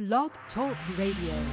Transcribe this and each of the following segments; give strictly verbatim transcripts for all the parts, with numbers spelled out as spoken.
Blog Talk Radio.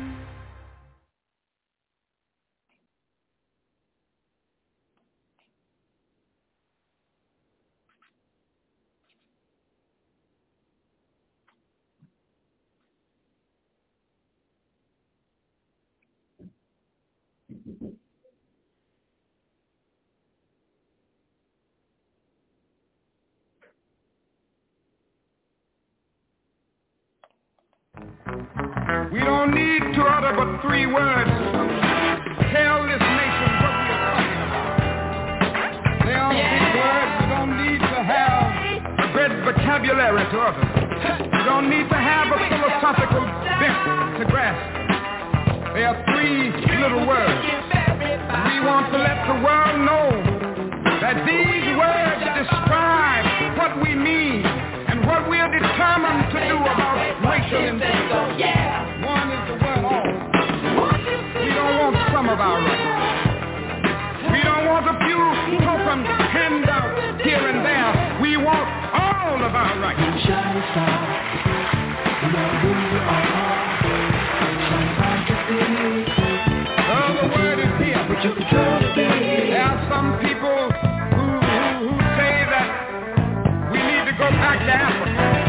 We don't need to utter but three words. Tell this nation what we are talking about. They are yeah. three words. We don't need to have a great vocabulary to utter. We don't need to have a philosophical bent to grasp. They are three little words. We want to let the world know that these words describe what we mean and what we are determined to do about racial injustice. One is the word all. We don't want some of our rights. We don't want a few token handouts here and there. We want all of our rights. Shine star, you know who you are. Shine bright to see. Oh, the word is here. But you control the day. There are some people who, who, who say that we need to go back to Africa.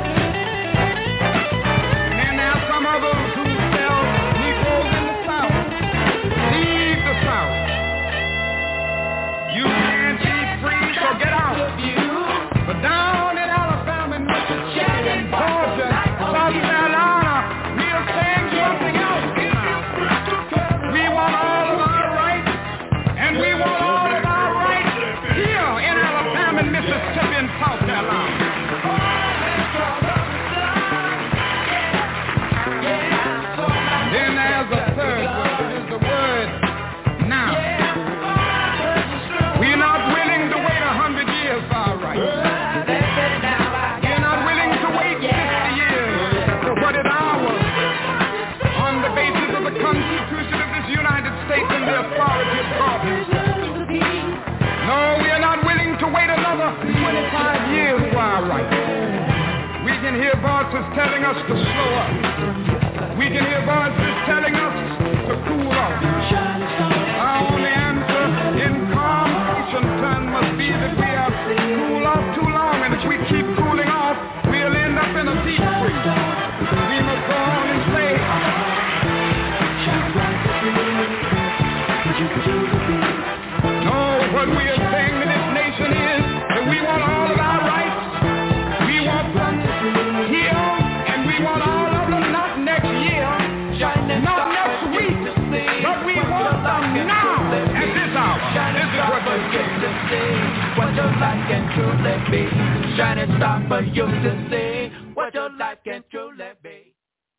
Get out. But down in Alabama, Mississippi, and Georgia, South Carolina, we are saying something else now. We want all of our rights, and we want all of our rights here in Alabama, Mississippi, and South Carolina. Then there's a third word, is the word now. We're not willing to wait a hundred years for our rights. We're not willing to wait fifty years for what is ours on the basis of the Constitution of this United States and the authority of God. No, we are not willing to wait another twenty-five years for our rights. We can hear voices telling us to slow up. We can hear voices telling us to cool off. Our only answer in calm turn must be that we are cool off too long, and if we keep cooling off, we'll end up in a deep freeze. We must go on and say, no, what we are saying to this nation is that we want all of our rights. We want them here, and we want all of them not next year, not next week, but we want them now at this hour. This is what we're getting to see. What your life can truly be. Shining star for you to see. What your life can truly be.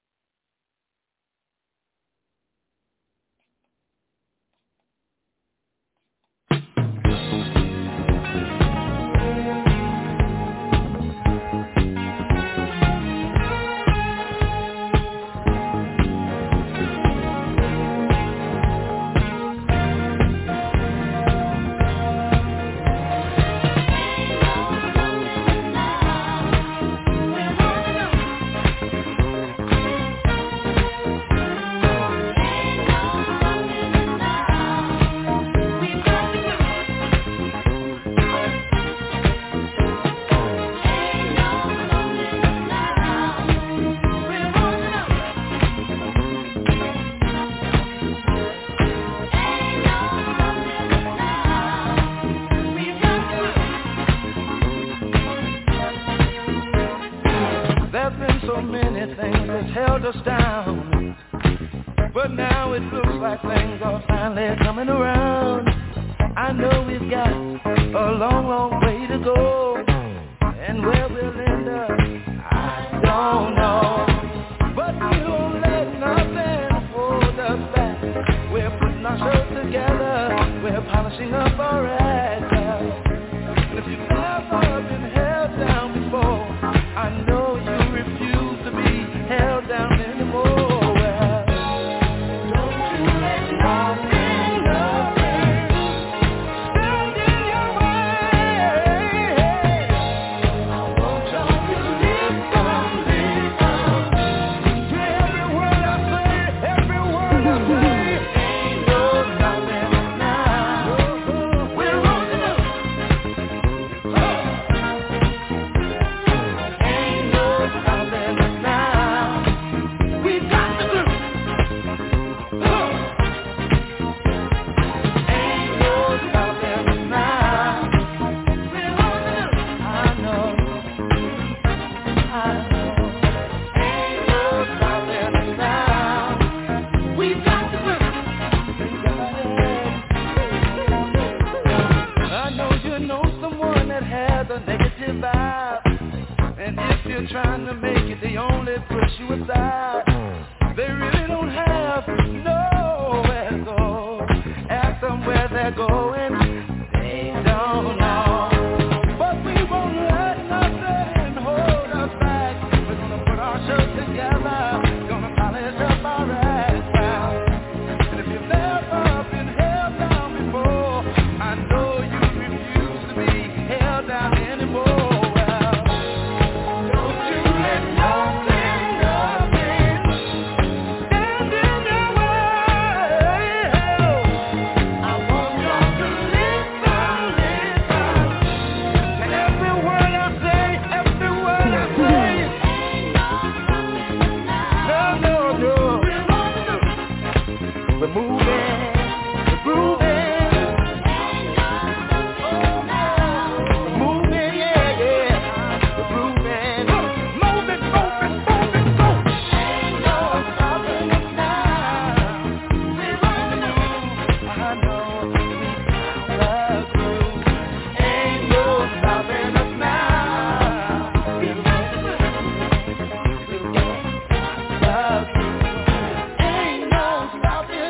Held us down, but now it looks like things are finally coming around. I know we've got a long, long way to go, and where we'll end up, I don't know. But we won't let nothing hold us back. We're putting our shows together, we're polishing up our act. And if you've never been held down before, I know you refuse to be held down anymore. Well, don't you let nothing, nothing stand in your way. I want you to suicide. They really don't have nowhere to go. Ask them where they're going, they don't know. But we won't let nothing hold us back. We're gonna put our show together, gonna polish up our act now. And if you've never been held down before, I know you refuse to be held down anymore. We're moving, we're grooving, we're moving, yeah, yeah, we're grooving, moving, moving, moving, moving. Ain't no stopping us now. We're on the move. I know we love you. Ain't no stopping us now. We're on the move. Love you. Ain't no stopping.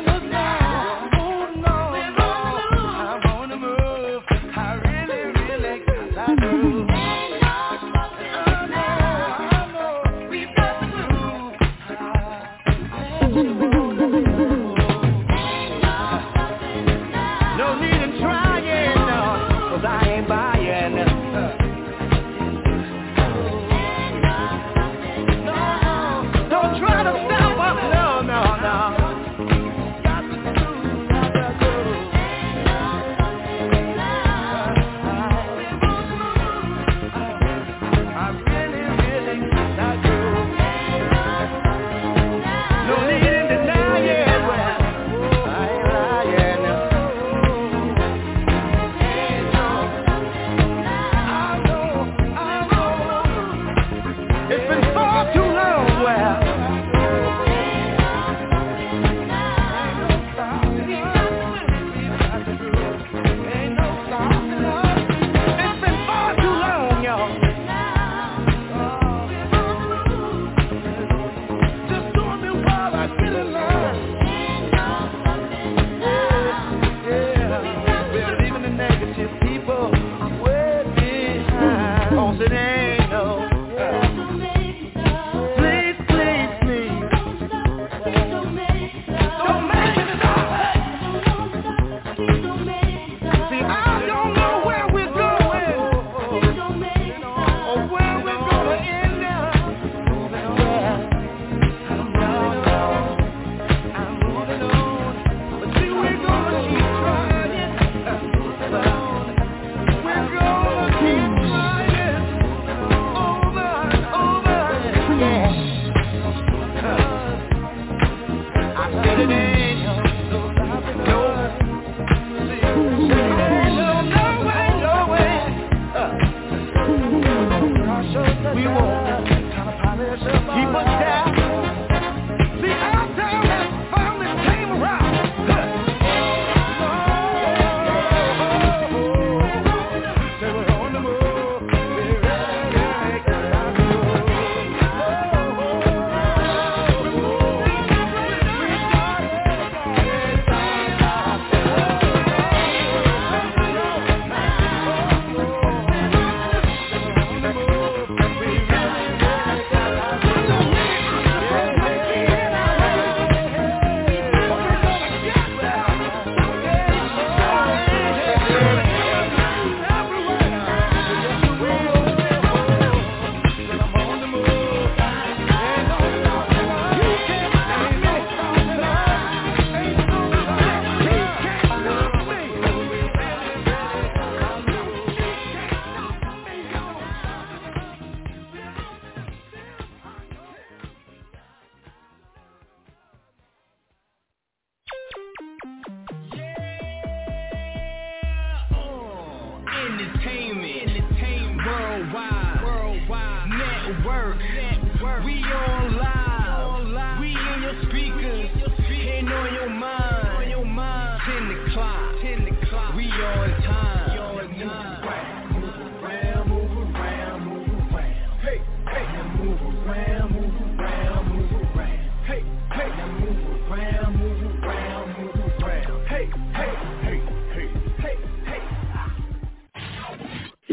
Move around, move around.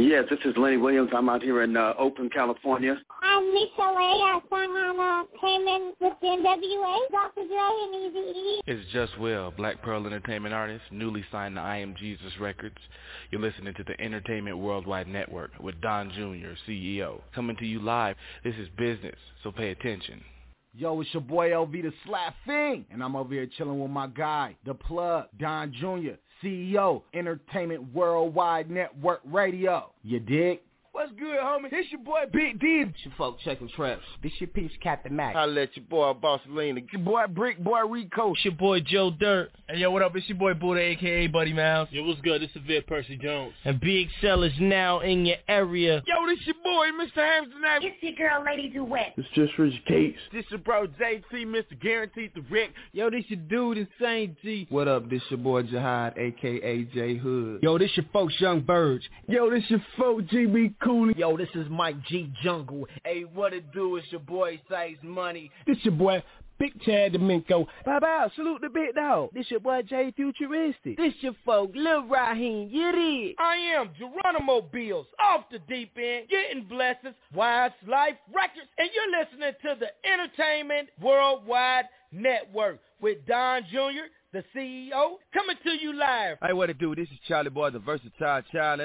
Yes, this is Lenny Williams. I'm out here in uh, Oakland, California. I'm Lisa Ray. I sang on uh, Payment with the N W A, Doctor Dre, and Eazy-E. It's Just Will, Black Pearl Entertainment artist, newly signed to I Am Jesus Records. You're listening to the Entertainment Worldwide Network with Don Junior, C E O. Coming to you live. This is business, so pay attention. Yo, it's your boy L V the Slap Fiend, and I'm over here chilling with my guy, the plug, Don Junior, C E O, Entertainment Worldwide Network Radio. You dig? What's good, homie? This your boy Big D. It's your folk checking traps. This your piece, Captain Mac. I let your boy Boss Lena. Your boy Brick Boy Rico. It's your boy Joe Dirt. Hey, yo, what up? It's your boy Buddha, a k a. Buddy Mouse. Yo, what's good? This is Vic Percy Jones. And Big Cell is now in your area. Yo, this your boy, Mister Hampton. It's your girl, Lady Duet. It's just Rich Cates. This your bro J T, Mister Guaranteed the Rick. Yo, this your dude Insane G. What up? This your boy Jihad, a k a. J Hood. Yo, this your folks Young Birds. Yo, this your folk G B Cooley. Yo, this is Mike G Jungle. Hey, what it do? It's your boy Size Money. This your boy Big Chad Domingo. Bye bye, salute the big dog. This your boy Jay Futuristic. This your folk Lil Raheem. You did. I am Geronimo Bills, off the deep end, getting blessings, Wise Life Records, and you're listening to the Entertainment Worldwide Network with Don Junior, the C E O, coming to you live. Hey, what it do? This is Charlie Boy, the versatile child.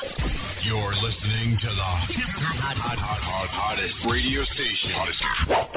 You're listening to the hot, hot, hot, hot, hottest radio station. Hottest.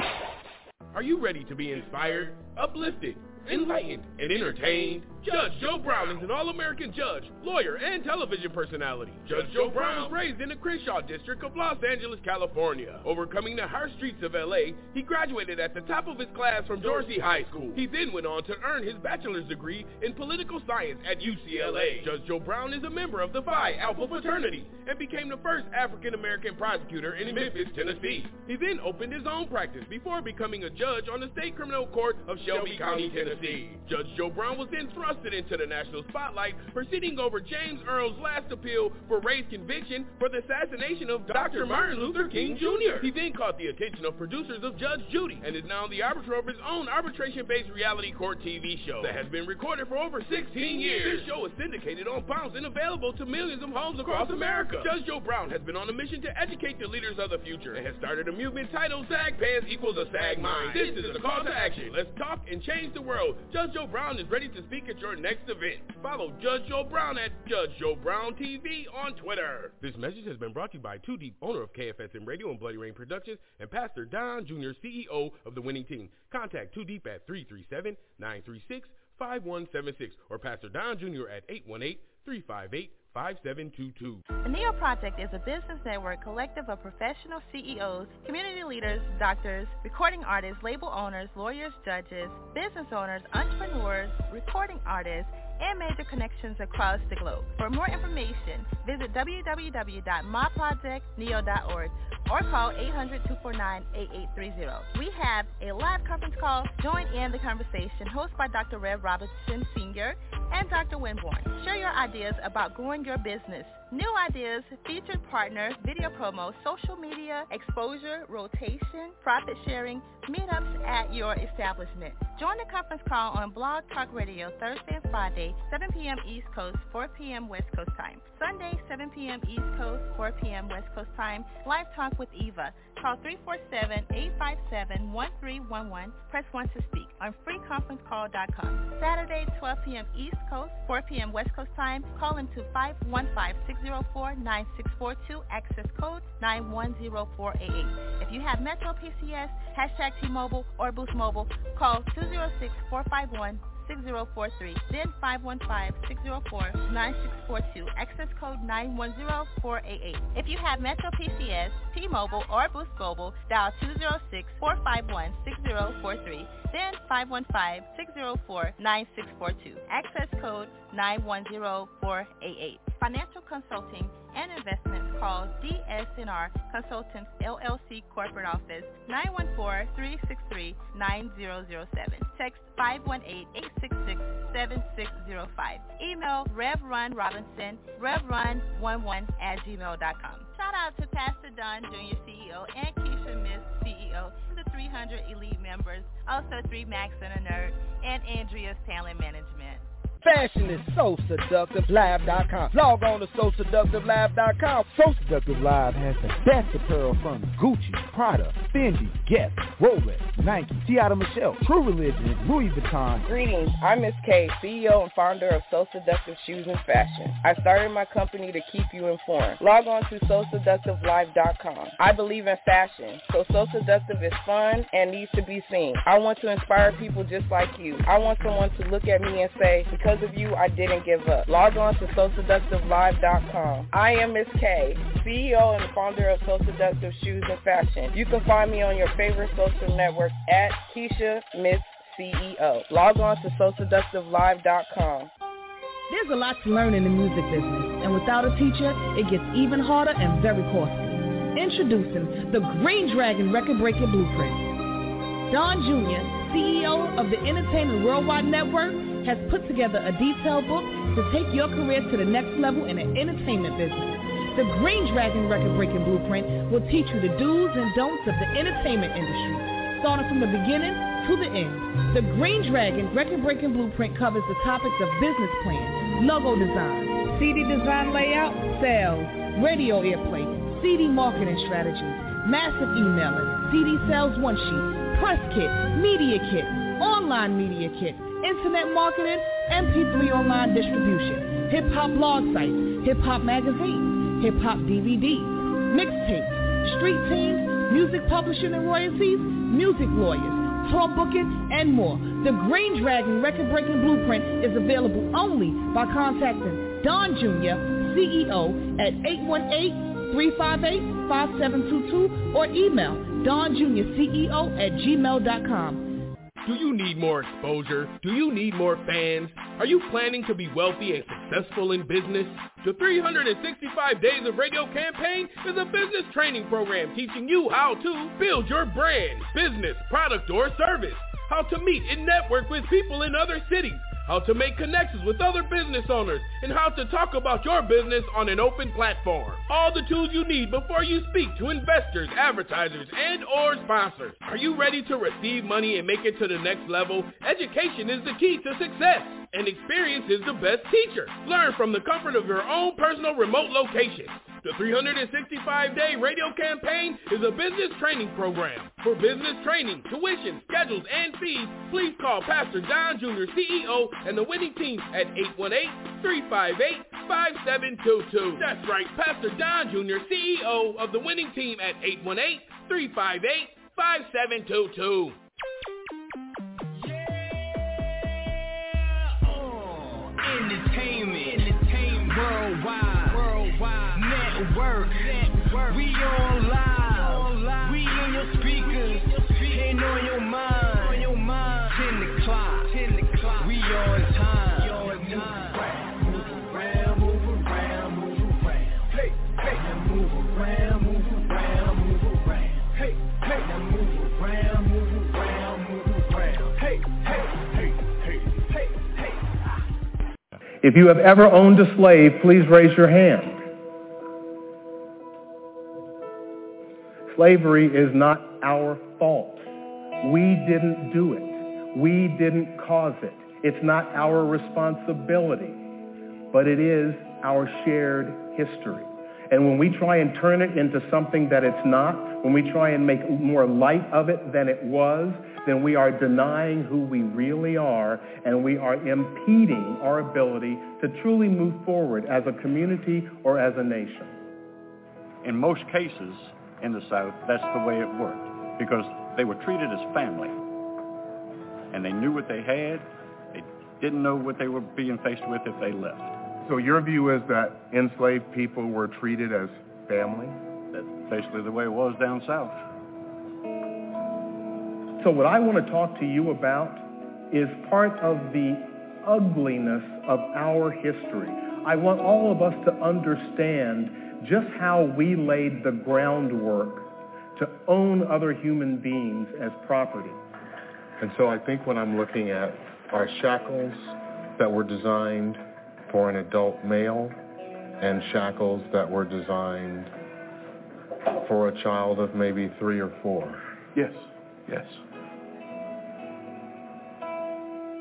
Are you ready to be inspired, uplifted, enlightened, and entertained? Judge Joe Brown is an all-American judge, lawyer, and television personality. Judge Joe Brown was raised in the Crenshaw district of Los Angeles, California. Overcoming the harsh streets of L A, he graduated at the top of his class from Dorsey High School. He then went on to earn his bachelor's degree in political science at U C L A. Judge Joe Brown is a member of the Phi Alpha fraternity and became the first African-American prosecutor in Memphis, Tennessee. He then opened his own practice before becoming a judge on the State Criminal Court of Shelby County, Tennessee. Judge Joe Brown was then thrust into the national spotlight, proceeding over James Earl's last appeal for race conviction for the assassination of Doctor Martin Luther King Junior He then caught the attention of producers of Judge Judy and is now the arbiter of his own arbitration-based reality court T V show that has been recorded for over sixteen years. This show is syndicated on Bounce and available to millions of homes across America. Judge Joe Brown has been on a mission to educate the leaders of the future and has started a movement titled Sag Pants Equals a Sag Mind. This is a call to action. Let's talk and change the world. Judge Joe Brown is ready to speak at your next event. Follow Judge Joe Brown at Judge Joe Brown T V on Twitter. This message has been brought to you by Too Deep, owner of K F S M Radio and Bloody Rain Productions, and Pastor Don Junior, C E O of the winning team. Contact Too Deep at three three seven, nine three six, five one seven six or Pastor Don Junior at eight one eight, three five eight, five seven two two. The Neo Project is a business network collective of professional C E Os, community leaders, doctors, recording artists, label owners, lawyers, judges, business owners, entrepreneurs, recording artists, and major connections across the globe. For more information, visit w w w dot my project neo dot org or call eight hundred, two four nine, eight eight three zero. We have a live conference call. Join in the conversation hosted by Doctor Rev Robinson Senior and Doctor Winborn. Share your ideas about growing your business. New ideas, featured partner, video promo, social media, exposure, rotation, profit sharing, meetups at your establishment. Join the conference call on Blog Talk Radio Thursday and Friday, seven p.m. East Coast, four p.m. West Coast time. Sunday, seven p.m. East Coast, four p.m. West Coast time. Live Talk with Eva. Call three four seven, eight five seven, one three one one. Press one to speak on free conference call dot com. Saturday, twelve p.m. East Coast, four p.m. West Coast time. Call into five one five, six zero four, nine six four two. Access code nine one zero four eight eight. If you have Metro P C S, hashtag T-Mobile, or Boost Mobile, call two zero six, four five one, six zero four three, then five one five, six zero four, nine six four two, access code nine one zero four eight eight. If you have Metro P C S, T-Mobile, or Boost Mobile, dial two zero six, four five one, six zero four three, then five one five, six zero four, nine six four two, access code nine one zero four eight eight. Financial consulting and investments, call D S N R Consultants L L C Corporate Office nine one four, three six three, nine zero zero seven. Text five one eight, eight six six, seven six zero five. Email Revrun Robinson, revrun eleven at gmail dot com. Shout out to Pastor Don Junior, C E O, and Keisha Miss, C E O, the three hundred Elite members, also three Max and a Nerd, and Andrea's Talent Management. Fashion is so seductive live dot com. Log on to so seductive live dot com. So Seductive Live has the best apparel from Gucci, Prada, Fendi, Guess, Rolex, Nike, Tiana Michelle, True Religion, Louis Vuitton. Greetings, I'm Miss K, C E O and founder of So Seductive Shoes and Fashion. I started my company to keep you informed. Log on to so seductive live dot com. I believe in fashion, so So Seductive is fun and needs to be seen. I want to inspire people just like you. I want someone to look at me and say, because of you, I didn't give up. Log on to so seductive live dot com. I am Miss K, C E O and founder of So Seductive Shoes and Fashion. You can find me on your favorite social network at Keisha Miss C E O. Log on to so seductive live dot com. There's a lot to learn in the music business, and without a teacher, it gets even harder and very costly. Introducing the Green Dragon Record-Breaking Blueprint. Don Junior, C E O of the Entertainment Worldwide Network, has put together a detailed book to take your career to the next level in the entertainment business. The Green Dragon Record-Breaking Blueprint will teach you the do's and don'ts of the entertainment industry, starting from the beginning to the end. The Green Dragon Record-Breaking Blueprint covers the topics of business plan, logo design, C D design layout, sales, radio airplay, C D marketing strategies, massive emailing, C D sales one sheet, press kit, media kit, online media kit, internet marketing, M P three online distribution, hip-hop blog sites, hip-hop magazines, hip-hop D V Ds, mixtapes, street teams, music publishing and royalties, music lawyers, tour booking, and more. The Green Dragon Record-Breaking Blueprint is available only by contacting Don Junior, C E O, at eight one eight, three five eight, five seven two two or email Don Junior C E O at gmail dot com. Do you need more exposure? Do you need more fans? Are you planning to be wealthy and successful in business? The three hundred sixty-five Days of Radio campaign is a business training program teaching you how to build your brand, business, product, or service, how to meet and network with people in other cities, how to make connections with other business owners, and how to talk about your business on an open platform. All the tools you need before you speak to investors, advertisers, and or sponsors. Are you ready to receive money and make it to the next level? Education is the key to success, and experience is the best teacher. Learn from the comfort of your own personal remote location. The three hundred sixty-five day radio campaign is a business training program. For business training, tuition, schedules, and fees, please call Pastor Don Junior C E O and the winning team at eight one eight, three five eight, five seven two two. That's right, Pastor Don Junior C E O of the winning team at eight one eight, three five eight, five seven two two. Entertainment, entertainment, worldwide, worldwide, network, network. We on live, we in your speakers, and on your mind, on your mind. Ten o'clock, ten o'clock. We on time, we on time. Move around, move around, move around. Hey, hey, now move around, move around, move around. Hey, hey, now move around, move around, move around. Hey, hey, hey, hey, hey, hey. If you have ever owned a slave, please raise your hand. Slavery is not our fault. We didn't do it. We didn't cause it. It's not our responsibility, but it is our shared history. And when we try and turn it into something that it's not, when we try and make more light of it than it was, then we are denying who we really are, and we are impeding our ability to truly move forward as a community or as a nation. In most cases in the South, that's the way it worked, because they were treated as family, and they knew what they had. They didn't know what they were being faced with if they left. So your view is that enslaved people were treated as family? That's basically the way it was down south. So what I want to talk to you about is part of the ugliness of our history. I want all of us to understand just how we laid the groundwork to own other human beings as property. And so I think what I'm looking at are shackles that were designed for an adult male and shackles that were designed for a child of maybe three or four. Yes, yes.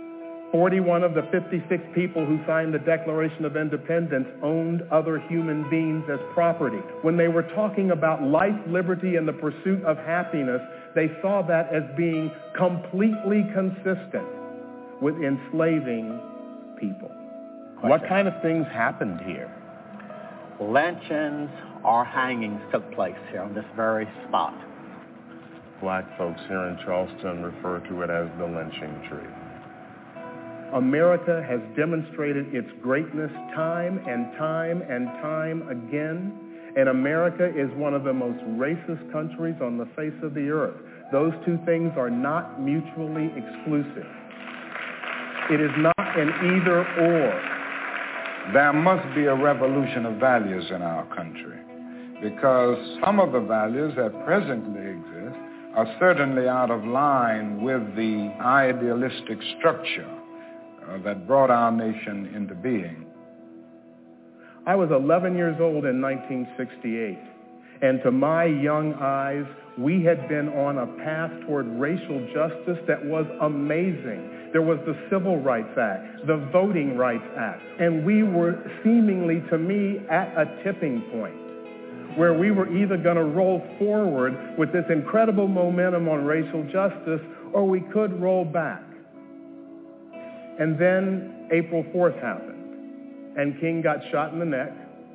forty-one of the fifty-six people who signed the Declaration of Independence owned other human beings as property. When they were talking about life, liberty, and the pursuit of happiness, they saw that as being completely consistent with enslaving people. Question. What kind of things happened here? Lynchings or hangings took place here on this very spot. Black folks here in Charleston refer to it as the lynching tree. America has demonstrated its greatness time and time and time again, and America is one of the most racist countries on the face of the earth. Those two things are not mutually exclusive. It is not an either or. There must be a revolution of values in our country, because some of the values that presently exist are certainly out of line with the idealistic structure uh, that brought our nation into being. I was eleven years old in nineteen sixty-eight, and to my young eyes, we had been on a path toward racial justice that was amazing. There was the Civil Rights Act, the Voting Rights Act, and we were seemingly, to me, at a tipping point where we were either going to roll forward with this incredible momentum on racial justice, or we could roll back. And then April fourth happened, and King got shot in the neck,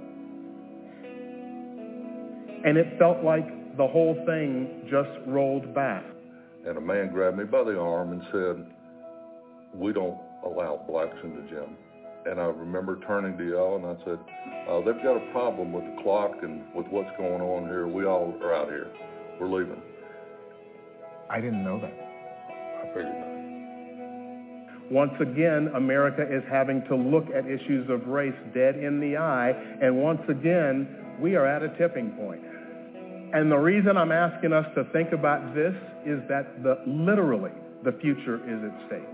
and it felt like the whole thing just rolled back. And a man grabbed me by the arm and said, "We don't allow blacks in the gym." And I remember turning to y'all and I said, uh, they've got a problem with the clock and with what's going on here. We all are out here. We're leaving. I didn't know that. I figured not. Once again, America is having to look at issues of race dead in the eye, and once again, we are at a tipping point. And the reason I'm asking us to think about this is that the, literally the future is at stake.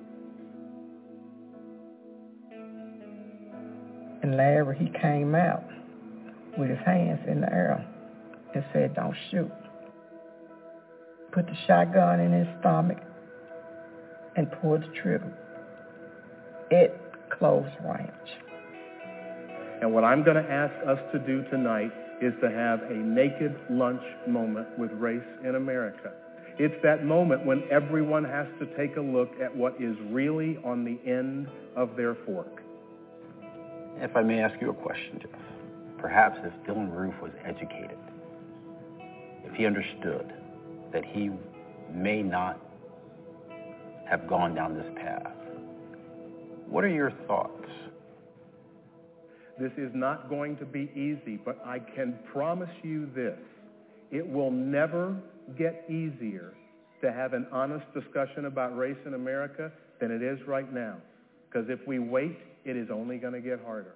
And Larry, he came out with his hands in the air and said, "Don't shoot." Put the shotgun in his stomach and pulled the trigger. It closed range. And what I'm going to ask us to do tonight is to have a naked lunch moment with race in America. It's that moment when everyone has to take a look at what is really on the end of their fork. If I may ask you a question, Jeff. Perhaps if Dylann Roof was educated, if he understood that he may not have gone down this path, what are your thoughts? This is not going to be easy, but I can promise you this. It will never get easier to have an honest discussion about race in America than it is right now. Because if we wait, it is only going to get harder.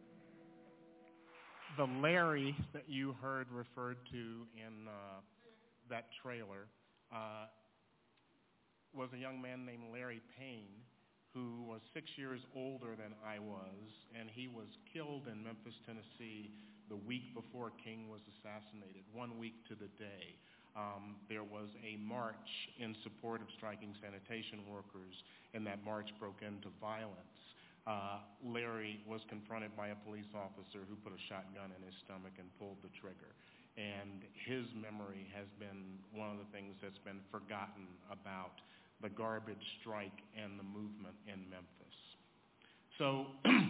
The Larry that you heard referred to in uh, that trailer uh, was a young man named Larry Payne, who was six years older than I was, and he was killed in Memphis, Tennessee, the week before King was assassinated, one week to the day. Um, there was a march in support of striking sanitation workers, and that march broke into violence. Uh, Larry was confronted by a police officer who put a shotgun in his stomach and pulled the trigger. And his memory has been one of the things that's been forgotten about the garbage strike and the movement in Memphis. So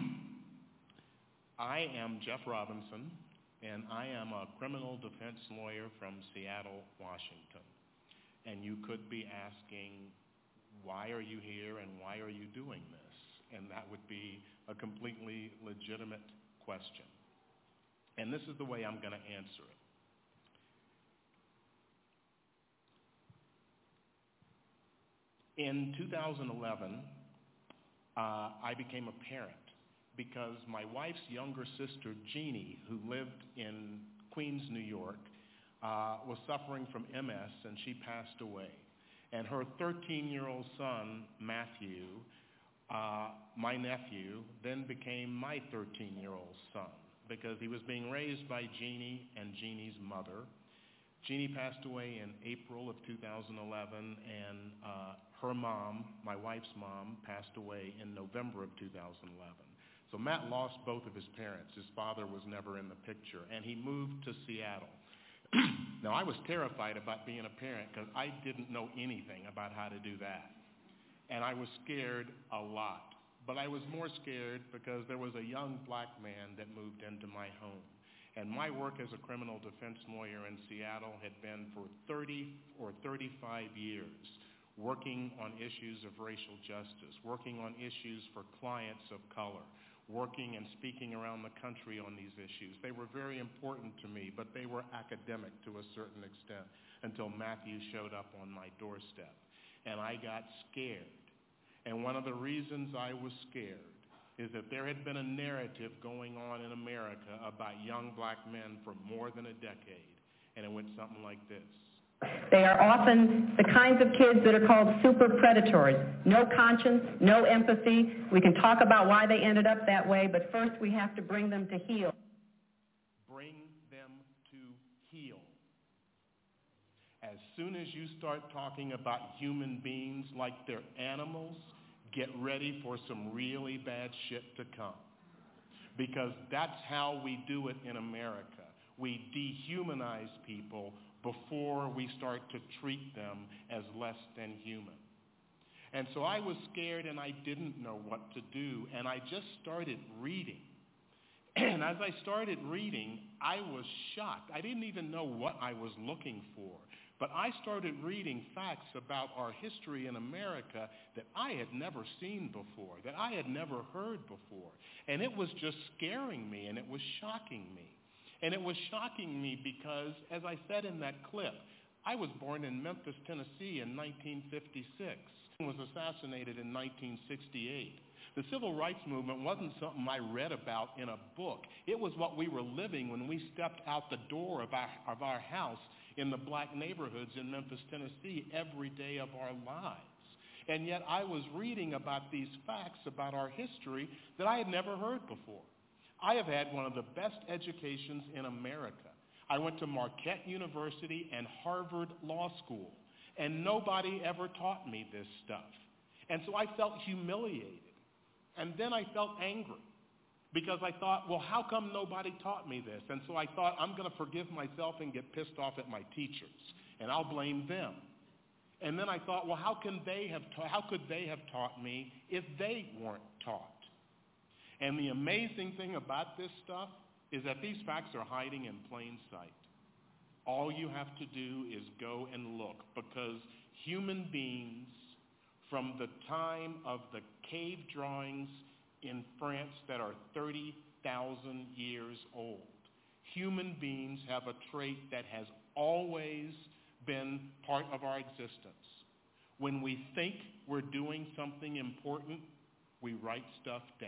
I am Jeff Robinson, and I am a criminal defense lawyer from Seattle, Washington. And you could be asking, why are you here and why are you doing this? And that would be a completely legitimate question. And this is the way I'm going to answer it. In two thousand eleven, uh, I became a parent because my wife's younger sister, Jeannie, who lived in Queens, New York, uh, was suffering from M S, and she passed away. And her thirteen-year-old son, Matthew, uh, my nephew, then became my thirteen-year-old son because he was being raised by Jeannie and Jeannie's mother. Jeannie passed away in April of two thousand eleven, and uh, her mom, my wife's mom, passed away in November of two thousand eleven. So Matt lost both of his parents. His father was never in the picture, and he moved to Seattle. Now, I was terrified about being a parent because I didn't know anything about how to do that. And I was scared a lot. But I was more scared because there was a young black man that moved into my home. And my work as a criminal defense lawyer in Seattle had been for thirty or thirty-five years, working on issues of racial justice, working on issues for clients of color, working and speaking around the country on these issues. They were very important to me, but they were academic to a certain extent until Matthew showed up on my doorstep. And I got scared. And one of the reasons I was scared is that there had been a narrative going on in America about young black men for more than a decade. And it went something like this. They are often the kinds of kids that are called super predators. No conscience, no empathy. We can talk about why they ended up that way, but first we have to bring them to heal. Bring them to heal. As soon as you start talking about human beings like they're animals, get ready for some really bad shit to come. Because that's how we do it in America. We dehumanize people before we start to treat them as less than human. And so I was scared and I didn't know what to do, and I just started reading. And as I started reading, I was shocked. I didn't even know what I was looking for. But I started reading facts about our history in America that I had never seen before, that I had never heard before. And it was just scaring me, and it was shocking me. And it was shocking me because, as I said in that clip, I was born in Memphis, Tennessee in nineteen fifty-six and was assassinated in nineteen sixty-eight. The civil rights movement wasn't something I read about in a book. It was what we were living when we stepped out the door of our, of our house in the black neighborhoods in Memphis, Tennessee, every day of our lives. And yet I was reading about these facts about our history that I had never heard before. I have had one of the best educations in America. I went to Marquette University and Harvard Law School, and nobody ever taught me this stuff. And so I felt humiliated. And then I felt angry because I thought, well, how come nobody taught me this? And so I thought, I'm going to forgive myself and get pissed off at my teachers, and I'll blame them. And then I thought, well, how can they have ta- how could they have taught me if they weren't taught? And the amazing thing about this stuff is that these facts are hiding in plain sight. All you have to do is go and look, because human beings from the time of the cave drawings in France that are thirty thousand years old, human beings have a trait that has always been part of our existence. When we think we're doing something important, we write stuff down.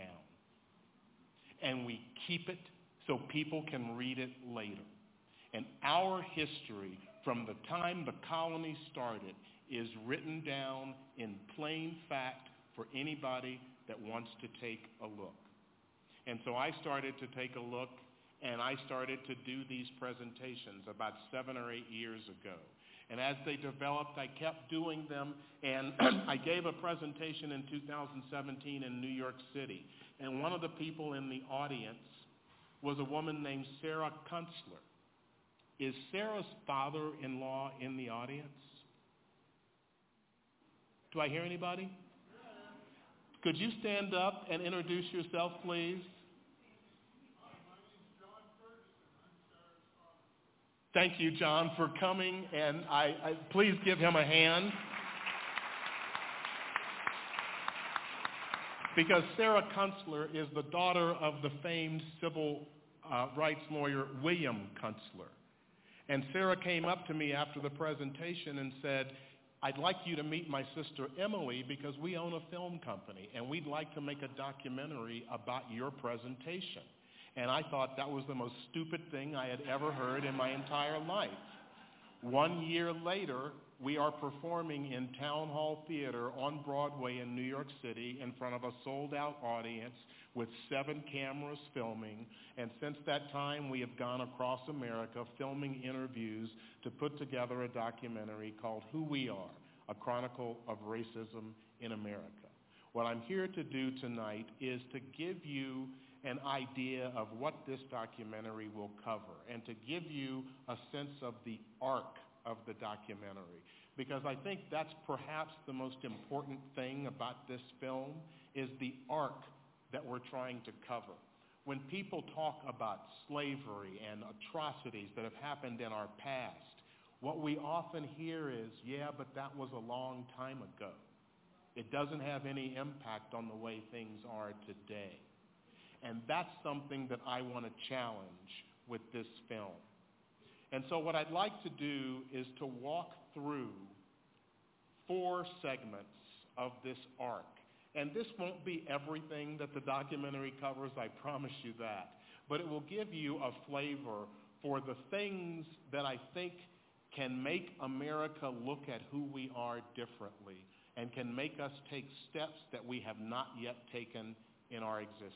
And we keep it so people can read it later. And our history from the time the colony started is written down in plain fact for anybody that wants to take a look. And so I started to take a look, and I started to do these presentations about seven or eight years ago. And as they developed, I kept doing them, and I gave a presentation in two thousand seventeen in New York City. And one of the people in the audience was a woman named Sarah Kunstler. Is Sarah's father-in-law in the audience? Do I hear anybody? Could you stand up and introduce yourself, please? Thank you, John, for coming, and I, I please give him a hand. Because Sarah Kunstler is the daughter of the famed civil uh, rights lawyer William Kunstler. And Sarah came up to me after the presentation and said, I'd like you to meet my sister Emily because we own a film company and we'd like to make a documentary about your presentation. And I thought that was the most stupid thing I had ever heard in my entire life. One year later, we are performing in Town Hall Theater on Broadway in New York City in front of a sold-out audience with seven cameras filming. And since that time, we have gone across America filming interviews to put together a documentary called Who We Are, A Chronicle of Racism in America. What I'm here to do tonight is to give you an idea of what this documentary will cover and to give you a sense of the arc of the documentary, because I think that's perhaps the most important thing about this film is the arc that we're trying to cover. When people talk about slavery and atrocities that have happened in our past, what we often hear is, yeah, but that was a long time ago. It doesn't have any impact on the way things are today. And that's something that I want to challenge with this film. And so what I'd like to do is to walk through four segments of this arc. And this won't be everything that the documentary covers, I promise you that. But it will give you a flavor for the things that I think can make America look at who we are differently and can make us take steps that we have not yet taken in our existence.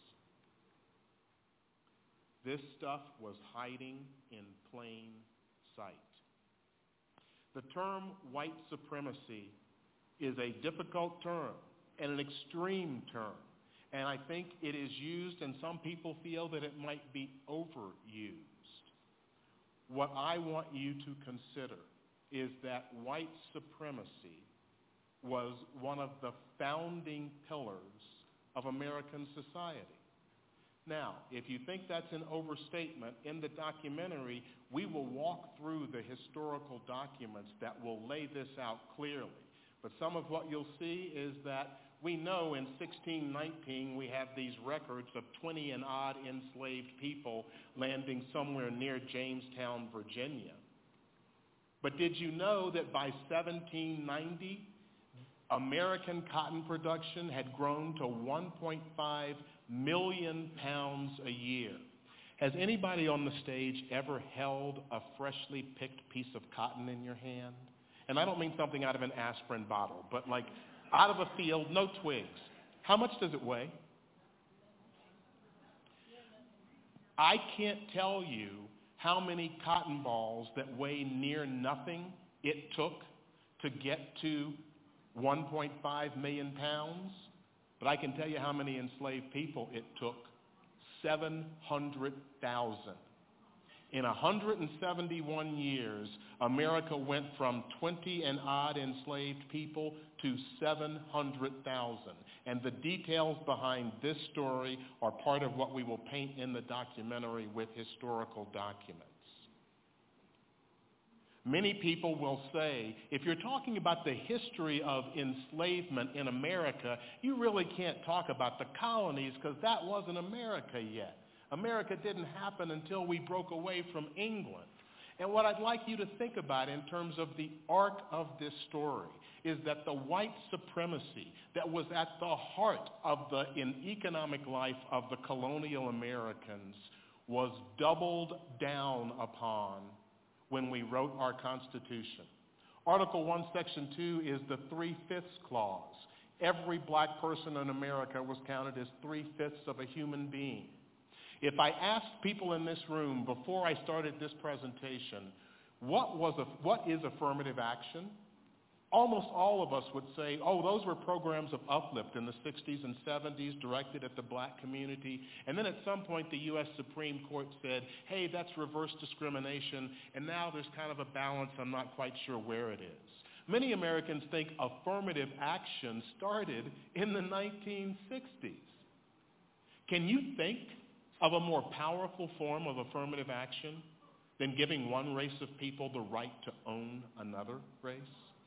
This stuff was hiding in plain sight. The term white supremacy is a difficult term and an extreme term, and I think it is used, and some people feel that it might be overused. What I want you to consider is that white supremacy was one of the founding pillars of American society. Now, if you think that's an overstatement, in the documentary, we will walk through the historical documents that will lay this out clearly. But some of what you'll see is that we know in sixteen nineteen we have these records of twenty and odd enslaved people landing somewhere near Jamestown, Virginia. But did you know that by seventeen ninety, American cotton production had grown to one point five million pounds a year? Has anybody on the stage ever held a freshly picked piece of cotton in your hand? And I don't mean something out of an aspirin bottle, but like out of a field, no twigs. How much does it weigh? I can't tell you how many cotton balls that weigh near nothing it took to get to one point five million pounds, but I can tell you how many enslaved people it took, seven hundred thousand. In one hundred seventy-one years, America went from twenty and odd enslaved people to seven hundred thousand. And the details behind this story are part of what we will paint in the documentary with historical documents. Many people will say, if you're talking about the history of enslavement in America, you really can't talk about the colonies because that wasn't America yet. America didn't happen until we broke away from England. And what I'd like you to think about in terms of the arc of this story is that the white supremacy that was at the heart of the in economic life of the colonial Americans was doubled down upon when we wrote our Constitution. Article one, Section two is the three-fifths clause. Every black person in America was counted as three-fifths of a human being. If I asked people in this room before I started this presentation, what was a, what is affirmative action? Almost all of us would say, oh, those were programs of uplift in the sixties and seventies directed at the black community. And then at some point the U S Supreme Court said, hey, that's reverse discrimination, and now there's kind of a balance. I'm not quite sure where it is. Many Americans think affirmative action started in the nineteen sixties. Can you think of a more powerful form of affirmative action than giving one race of people the right to own another race?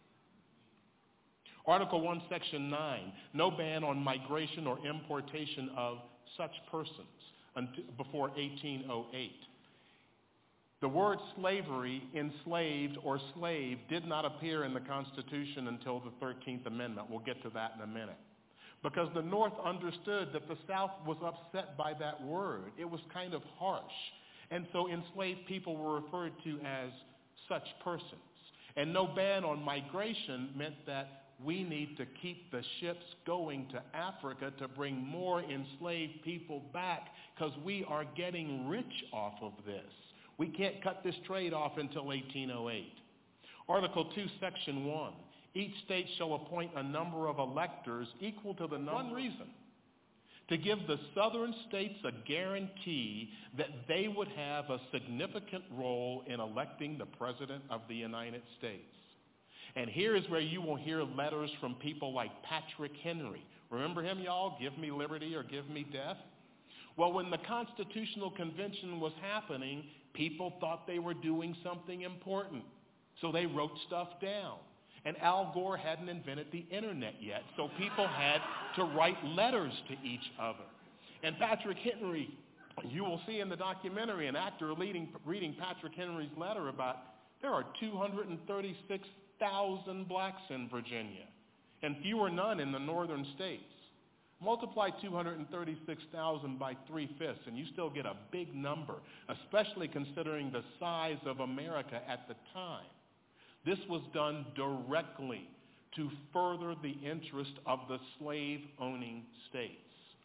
Article one, Section nine, no ban on migration or importation of such persons until, before eighteen oh eight. The word slavery, enslaved, or slave did not appear in the Constitution until the thirteenth Amendment. We'll get to that in a minute. Because the North understood that the South was upset by that word. It was kind of harsh. And so enslaved people were referred to as such persons. And no ban on migration meant that we need to keep the ships going to Africa to bring more enslaved people back because we are getting rich off of this. We can't cut this trade off until eighteen oh eight. Article two, Section one. Each state shall appoint a number of electors equal to the number. One reason, to give the southern states a guarantee that they would have a significant role in electing the President of the United States. And here is where you will hear letters from people like Patrick Henry. Remember him, y'all? Give me liberty or give me death. Well, when the Constitutional Convention was happening, people thought they were doing something important. So they wrote stuff down. And Al Gore hadn't invented the internet yet, so people had to write letters to each other. And Patrick Henry, you will see in the documentary an actor leading, reading Patrick Henry's letter about there are two hundred thirty-six thousand blacks in Virginia and few or none in the northern states. Multiply two hundred thirty-six thousand by three-fifths and you still get a big number, especially considering the size of America at the time. This was done directly to further the interest of the slave-owning states.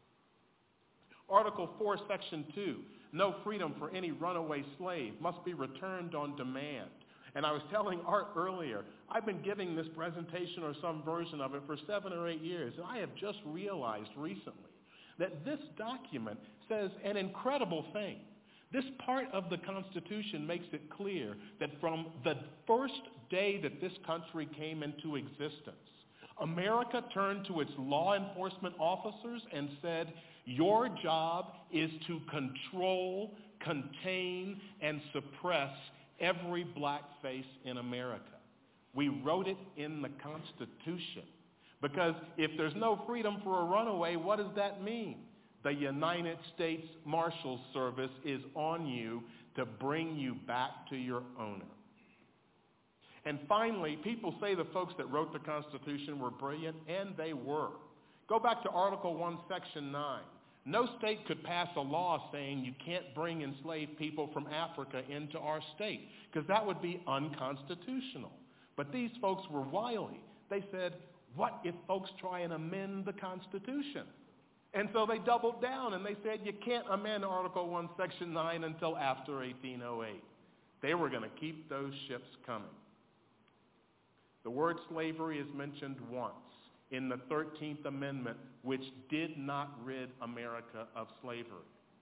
Article four, Section two, no freedom for any runaway slave, must be returned on demand. And I was telling Art earlier, I've been giving this presentation or some version of it for seven or eight years, and I have just realized recently that this document says an incredible thing. This part of the Constitution makes it clear that from the first day that this country came into existence, America turned to its law enforcement officers and said, your job is to control, contain, and suppress every black face in America. We wrote it in the Constitution because if there's no freedom for a runaway, what does that mean? The United States Marshals Service is on you to bring you back to your owner. And finally, people say the folks that wrote the Constitution were brilliant, and they were. Go back to Article one, Section nine. No state could pass a law saying you can't bring enslaved people from Africa into our state, because that would be unconstitutional. But these folks were wily. They said, what if folks try and amend the Constitution? And so they doubled down and they said you can't amend Article one, Section nine until after eighteen oh eight. They were going to keep those ships coming. The word slavery is mentioned once in the thirteenth Amendment, which did not rid America of slavery.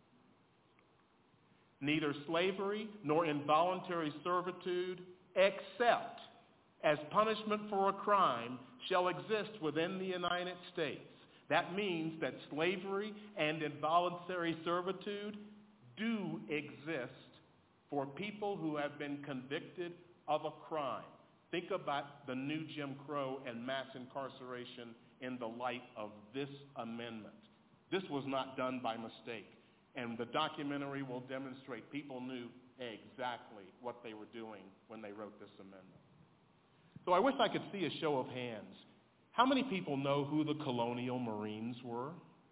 Neither slavery nor involuntary servitude, except as punishment for a crime, shall exist within the United States. That means that slavery and involuntary servitude do exist for people who have been convicted of a crime. Think about the new Jim Crow and mass incarceration in the light of this amendment. This was not done by mistake, and the documentary will demonstrate people knew exactly what they were doing when they wrote this amendment. So I wish I could see a show of hands. How many people know who the Colonial Marines were?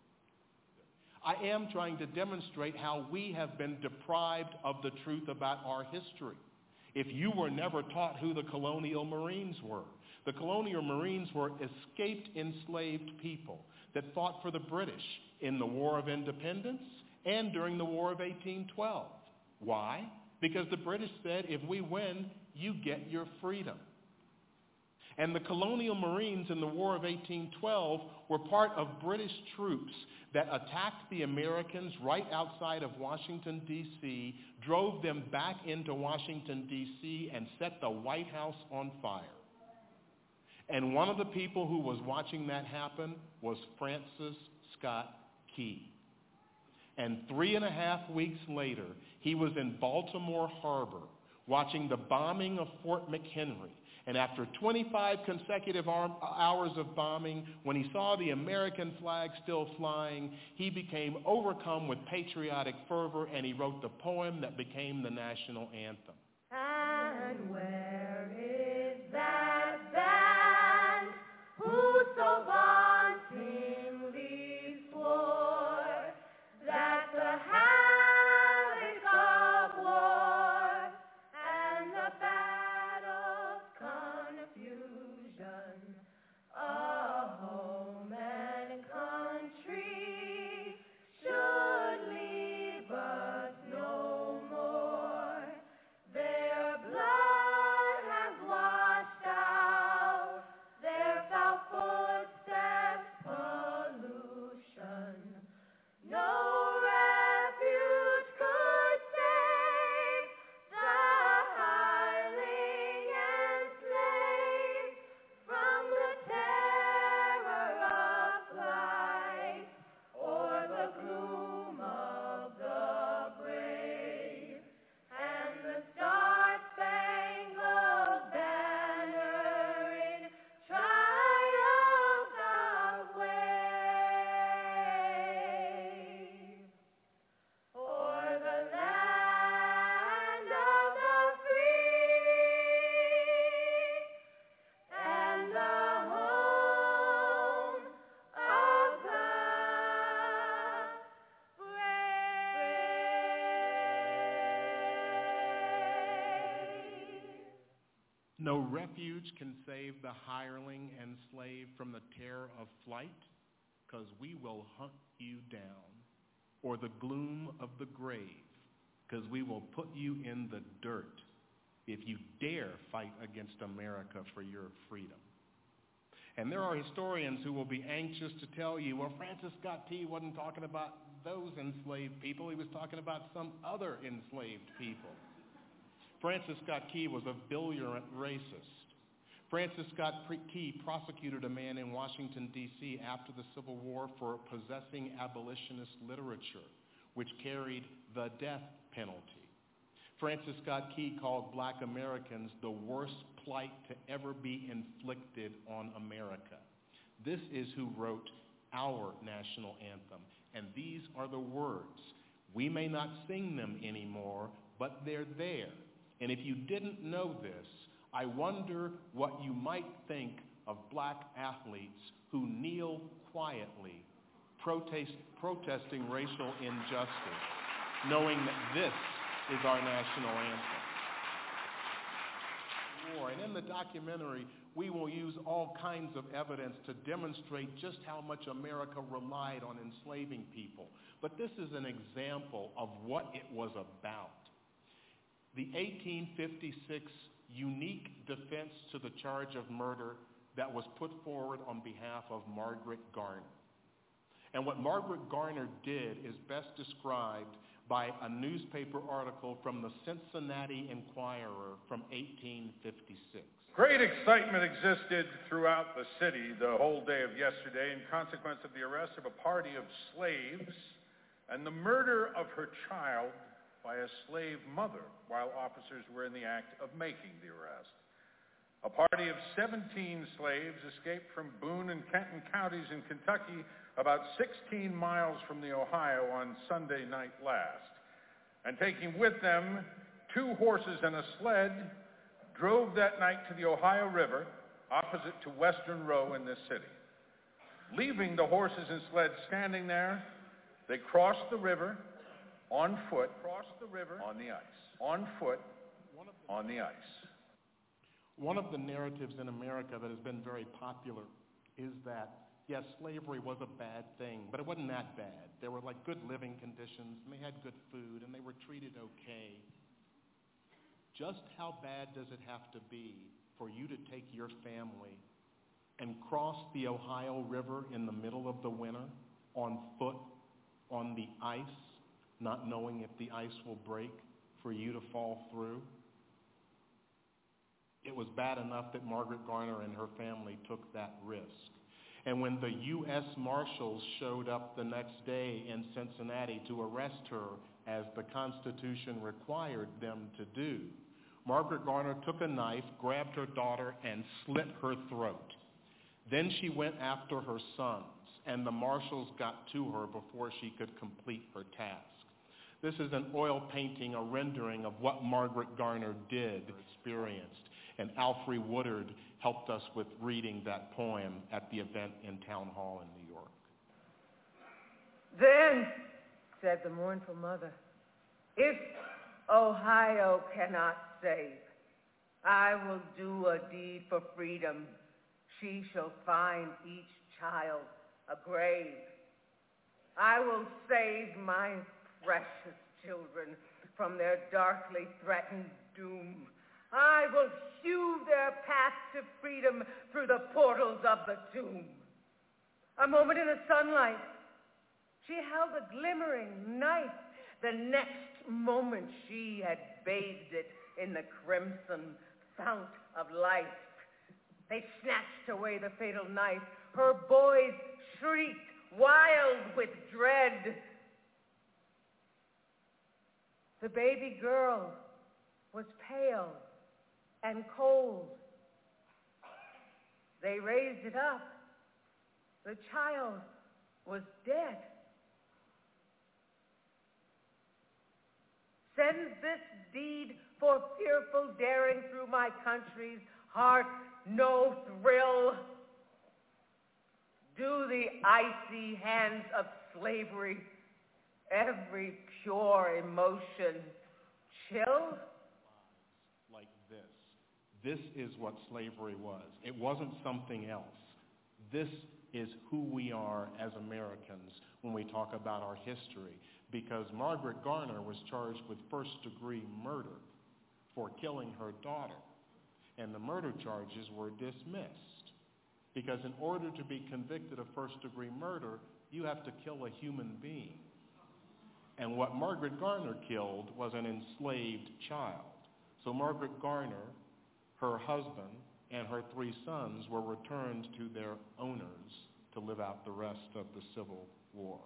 I am trying to demonstrate how we have been deprived of the truth about our history. If you were never taught who the Colonial Marines were, the Colonial Marines were escaped enslaved people that fought for the British in the War of Independence and during the War of eighteen twelve. Why? Because the British said, if we win, you get your freedom. And the Colonial Marines in the War of eighteen twelve were part of British troops that attacked the Americans right outside of Washington, D C, drove them back into Washington, D C, and set the White House on fire. And one of the people who was watching that happen was Francis Scott Key. And three and a half weeks later, he was in Baltimore Harbor watching the bombing of Fort McHenry. And after twenty-five consecutive hours of bombing, when he saw the American flag still flying, he became overcome with patriotic fervor, and he wrote the poem that became the national anthem. And where is that band who so vauntingly swore that the havoc of war and the battle confusion of home and country should leave us no more? Their blood No refuge can save the hireling and slave from the terror of flight, because we will hunt you down, or the gloom of the grave, because we will put you in the dirt if you dare fight against America for your freedom. And there are historians who will be anxious to tell you, well, Francis Scott Key wasn't talking about those enslaved people. He was talking about some other enslaved people. Francis Scott Key was a virulent racist. Francis Scott Key prosecuted a man in Washington, D C after the Civil War for possessing abolitionist literature, which carried the death penalty. Francis Scott Key called black Americans the worst plight to ever be inflicted on America. This is who wrote our national anthem, and these are the words. We may not sing them anymore, but they're there. And if you didn't know this, I wonder what you might think of black athletes who kneel quietly, protest, protesting racial injustice, knowing that this is our national anthem. And in the documentary, we will use all kinds of evidence to demonstrate just how much America relied on enslaving people. But this is an example of what it was about. The eighteen fifty-six unique defense to the charge of murder that was put forward on behalf of Margaret Garner. And what Margaret Garner did is best described by a newspaper article from the Cincinnati Enquirer from eighteen fifty-six. Great excitement existed throughout the city the whole day of yesterday in consequence of the arrest of a party of slaves and the murder of her child by a slave mother while officers were in the act of making the arrest. A party of seventeen slaves escaped from Boone and Kenton counties in Kentucky about sixteen miles from the Ohio on Sunday night last, and taking with them two horses and a sled, drove that night to the Ohio River opposite to Western Row in this city. Leaving the horses and sled standing there, they crossed the river on foot, crossed the river on the ice, on foot on the ice. One of the narratives in America that has been very popular is that, yes, slavery was a bad thing, but it wasn't that bad. There were like good living conditions, and they had good food, and they were treated okay. Just how bad does it have to be for you to take your family and cross the Ohio River in the middle of the winter on foot on the ice, not knowing if the ice will break, for you to fall through? It was bad enough that Margaret Garner and her family took that risk. And when the U S Marshals showed up the next day in Cincinnati to arrest her, as the Constitution required them to do, Margaret Garner took a knife, grabbed her daughter, and slit her throat. Then she went after her sons, and the marshals got to her before she could complete her task. This is an oil painting, a rendering of what Margaret Garner did, experienced. And Alfre Woodard helped us with reading that poem at the event in Town Hall in New York. Then, said the mournful mother, if Ohio cannot save, I will do a deed for freedom. She shall find each child a grave. I will save my precious children from their darkly threatened doom. I will hew their path to freedom through the portals of the tomb. A moment in the sunlight, she held a glimmering knife. The next moment she had bathed it in the crimson fount of life. They snatched away the fatal knife. Her boys shrieked, wild with dread. The baby girl was pale and cold. They raised it up. The child was dead. Send this deed for fearful daring through my country's heart no thrill. Do the icy hands of slavery every pure emotion chill? Like this. This is what slavery was. It wasn't something else. This is who we are as Americans when we talk about our history, because Margaret Garner was charged with first-degree murder for killing her daughter, and the murder charges were dismissed, because in order to be convicted of first-degree murder, you have to kill a human being. And what Margaret Garner killed was an enslaved child. So Margaret Garner, her husband, and her three sons were returned to their owners to live out the rest of the Civil War.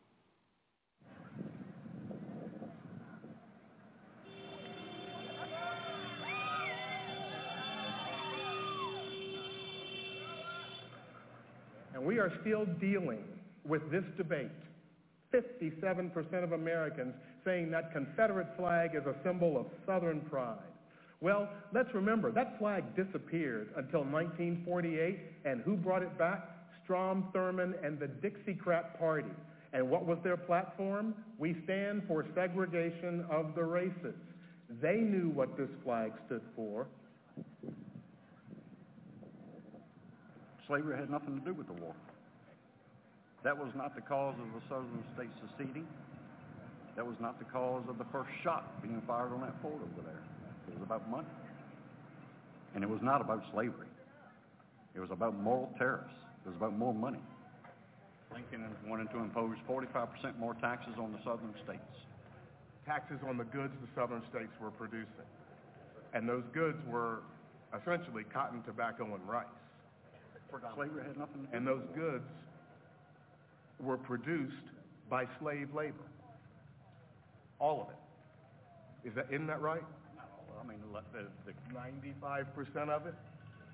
And we are still dealing with this debate. fifty-seven percent of Americans saying that Confederate flag is a symbol of Southern pride. Well, let's remember, that flag disappeared until nineteen forty-eight, and who brought it back? Strom Thurmond and the Dixiecrat Party. And what was their platform? We stand for segregation of the races. They knew what this flag stood for. Slavery had nothing to do with the war. That was not the cause of the southern states seceding. That was not the cause of the first shot being fired on that fort over there. It was about money. And it was not about slavery. It was about moral tariffs. It was about more money. Lincoln wanted to impose forty-five percent more taxes on the southern states. Taxes on the goods the southern states were producing. And those goods were essentially cotton, tobacco, and rice. Slavery had nothing to do And with those the war. goods were produced by slave labor. All of it. Is that, isn't that right? No, I mean, the, the ninety-five percent of it?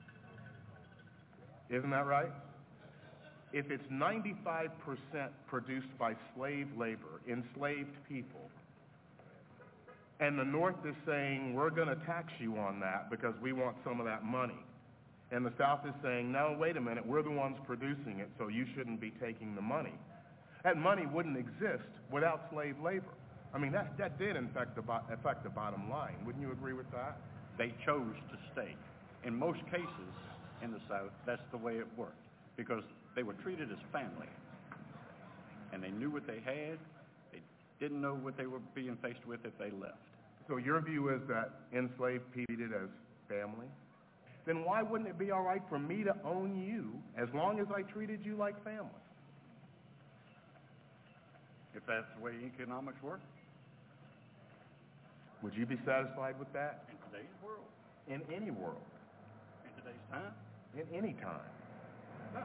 Isn't that right? If it's ninety-five percent produced by slave labor, enslaved people, and the North is saying, we're going to tax you on that because we want some of that money, and the South is saying, no, wait a minute, we're the ones producing it, so you shouldn't be taking the money. That money wouldn't exist without slave labor. I mean, that, that did affect the, bo- affect the bottom line. Wouldn't you agree with that? They chose to stay. In most cases in the South, that's the way it worked, because they were treated as family, and they knew what they had. They didn't know what they were being faced with if they left. So your view is that enslaved people treated as family? Then why wouldn't it be all right for me to own you as long as I treated you like family? If that's the way economics work. Would you be satisfied with that? In today's world. In any world. In today's time. In any time. No.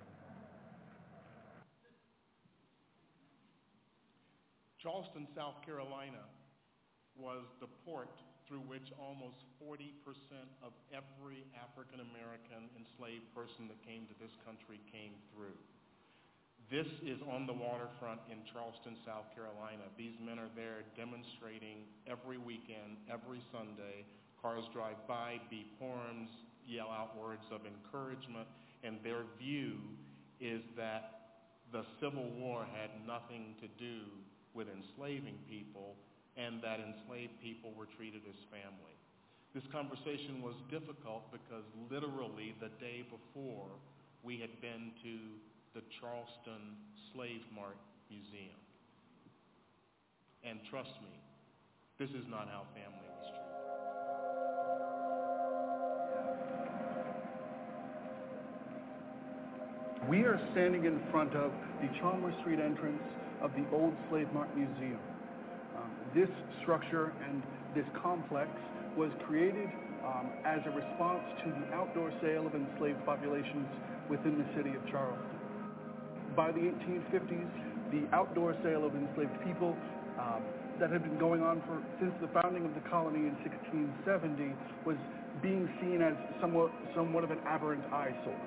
Charleston, South Carolina was the port through which almost forty percent of every African American enslaved person that came to this country came through. This is on the waterfront in Charleston, South Carolina. These men are there demonstrating every weekend, every Sunday. Cars drive by, beep horns, yell out words of encouragement, and their view is that the Civil War had nothing to do with enslaving people, and that enslaved people were treated as family. This conversation was difficult because literally the day before we had been to the Charleston Slave Mart Museum. And trust me, this is not how family was treated. We are standing in front of the Chalmers Street entrance of the Old Slave Mart Museum. Um, this structure and this complex was created um, as a response to the outdoor sale of enslaved populations within the city of Charleston. By the eighteen fifties, the outdoor sale of enslaved people um, that had been going on for since the founding of the colony in sixteen seventy was being seen as somewhat, somewhat of an aberrant eyesore.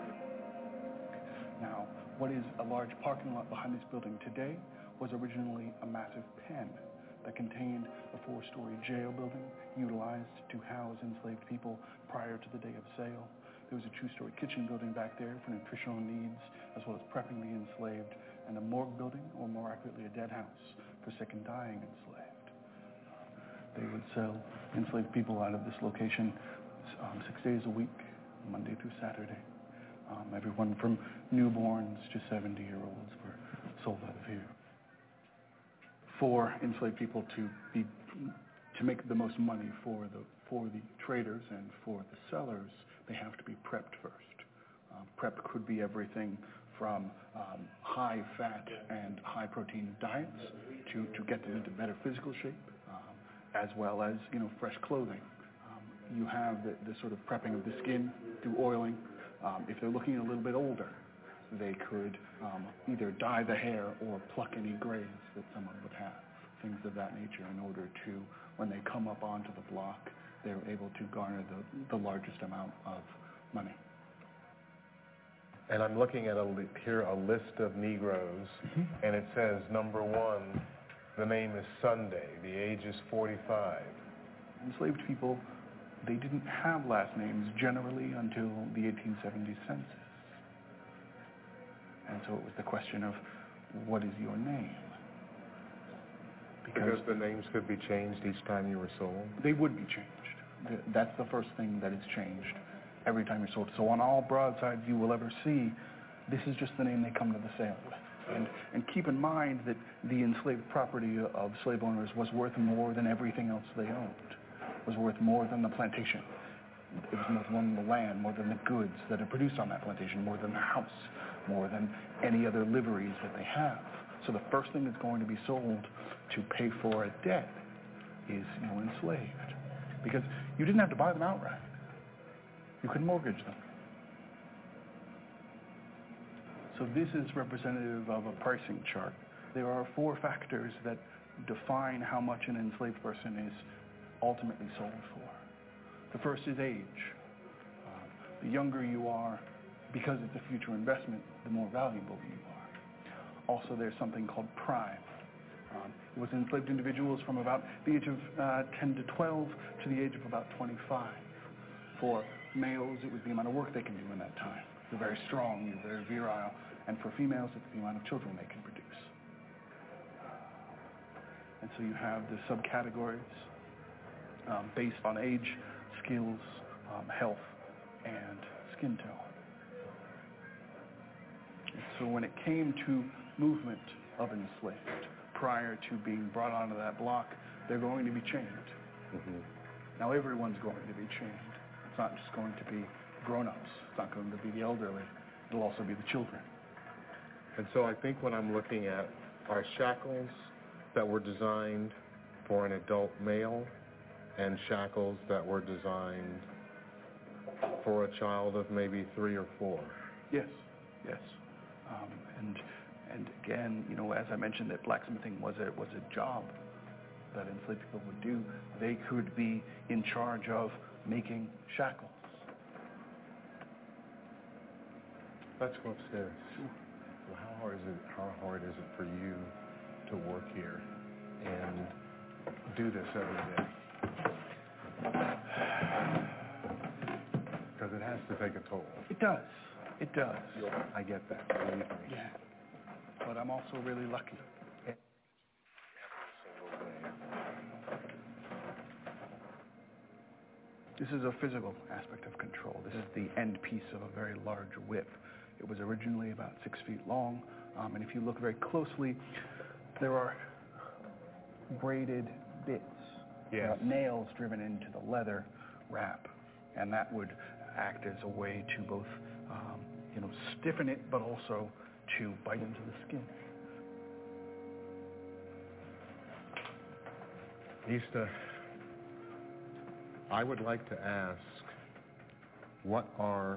Now, what is a large parking lot behind this building today was originally a massive pen that contained a four-story jail building utilized to house enslaved people prior to the day of sale. There was a two-story kitchen building back there for nutritional needs, as well as prepping the enslaved, and a morgue building, or more accurately, a dead house for sick and dying enslaved. They would sell enslaved people out of this location um, six days a week, Monday through Saturday. Um, everyone from newborns to seventy-year-olds were sold out of here. For enslaved people to be to make the most money for the for the traders and for the sellers, they have to be prepped first. Um, prep could be everything from um, high-fat and high-protein diets to, to get them into better physical shape, um, as well as, you know, fresh clothing. Um, you have the, the sort of prepping of the skin through oiling. Um, if they're looking a little bit older, they could um, either dye the hair or pluck any grays that someone would have, things of that nature, in order to, when they come up onto the block, they're able to garner the, the largest amount of money. And I'm looking at a li- here a list of Negroes, mm-hmm. and it says number one, the name is Sunday, the age is forty-five. Enslaved people, they didn't have last names generally until the eighteen seventy census. And so it was the question of, what is your name? Because, because the names could be changed each time you were sold? They would be changed. That's the first thing that is changed every time you're sold. So on all broadsides you will ever see, this is just the name they come to the sale with. And, and keep in mind that the enslaved property of slave owners was worth more than everything else they owned, was worth more than the plantation. It was more than the land, more than the goods that are produced on that plantation, more than the house, more than any other liveries that they have. So the first thing that's going to be sold to pay for a debt is, you know, enslaved. Because you didn't have to buy them outright. You could mortgage them. So this is representative of a pricing chart. There are four factors that define how much an enslaved person is ultimately sold for. The first is age. Uh, the younger you are, because it's a future investment, the more valuable you are. Also, there's something called prime. Um, it was enslaved individuals from about the age of uh, ten to twelve to the age of about twenty-five. For males, it was the amount of work they can do in that time. You're very strong, you're very virile. And for females, it's the amount of children they can produce. And so you have the subcategories um, based on age, skills, um, health, and skin tone. And so when it came to movement of enslaved, prior to being brought onto that block, they're going to be chained. Mm-hmm. Now everyone's going to be chained. It's not just going to be grown-ups. It's not going to be the elderly. It'll also be the children. And so I think what I'm looking at are shackles that were designed for an adult male and shackles that were designed for a child of maybe three or four. Yes, yes. Um, and and again, you know, as I mentioned, that blacksmithing was a was a job that enslaved people would do. They could be in charge of making shackles. Let's go upstairs. Sure. Well, how hard is it? How hard is it for you to work here and do this every day? Because it has to take a toll. It does. It does. I get that. Believe me. Yeah. But I'm also really lucky. This is a physical aspect of control. This is the end piece of a very large whip. It was originally about six feet long, um, and if you look very closely, there are braided bits, yes. uh, nails driven into the leather wrap, and that would act as a way to both, um, you know, stiffen it, but also to bite into the skin. Easta, I would like to ask, what are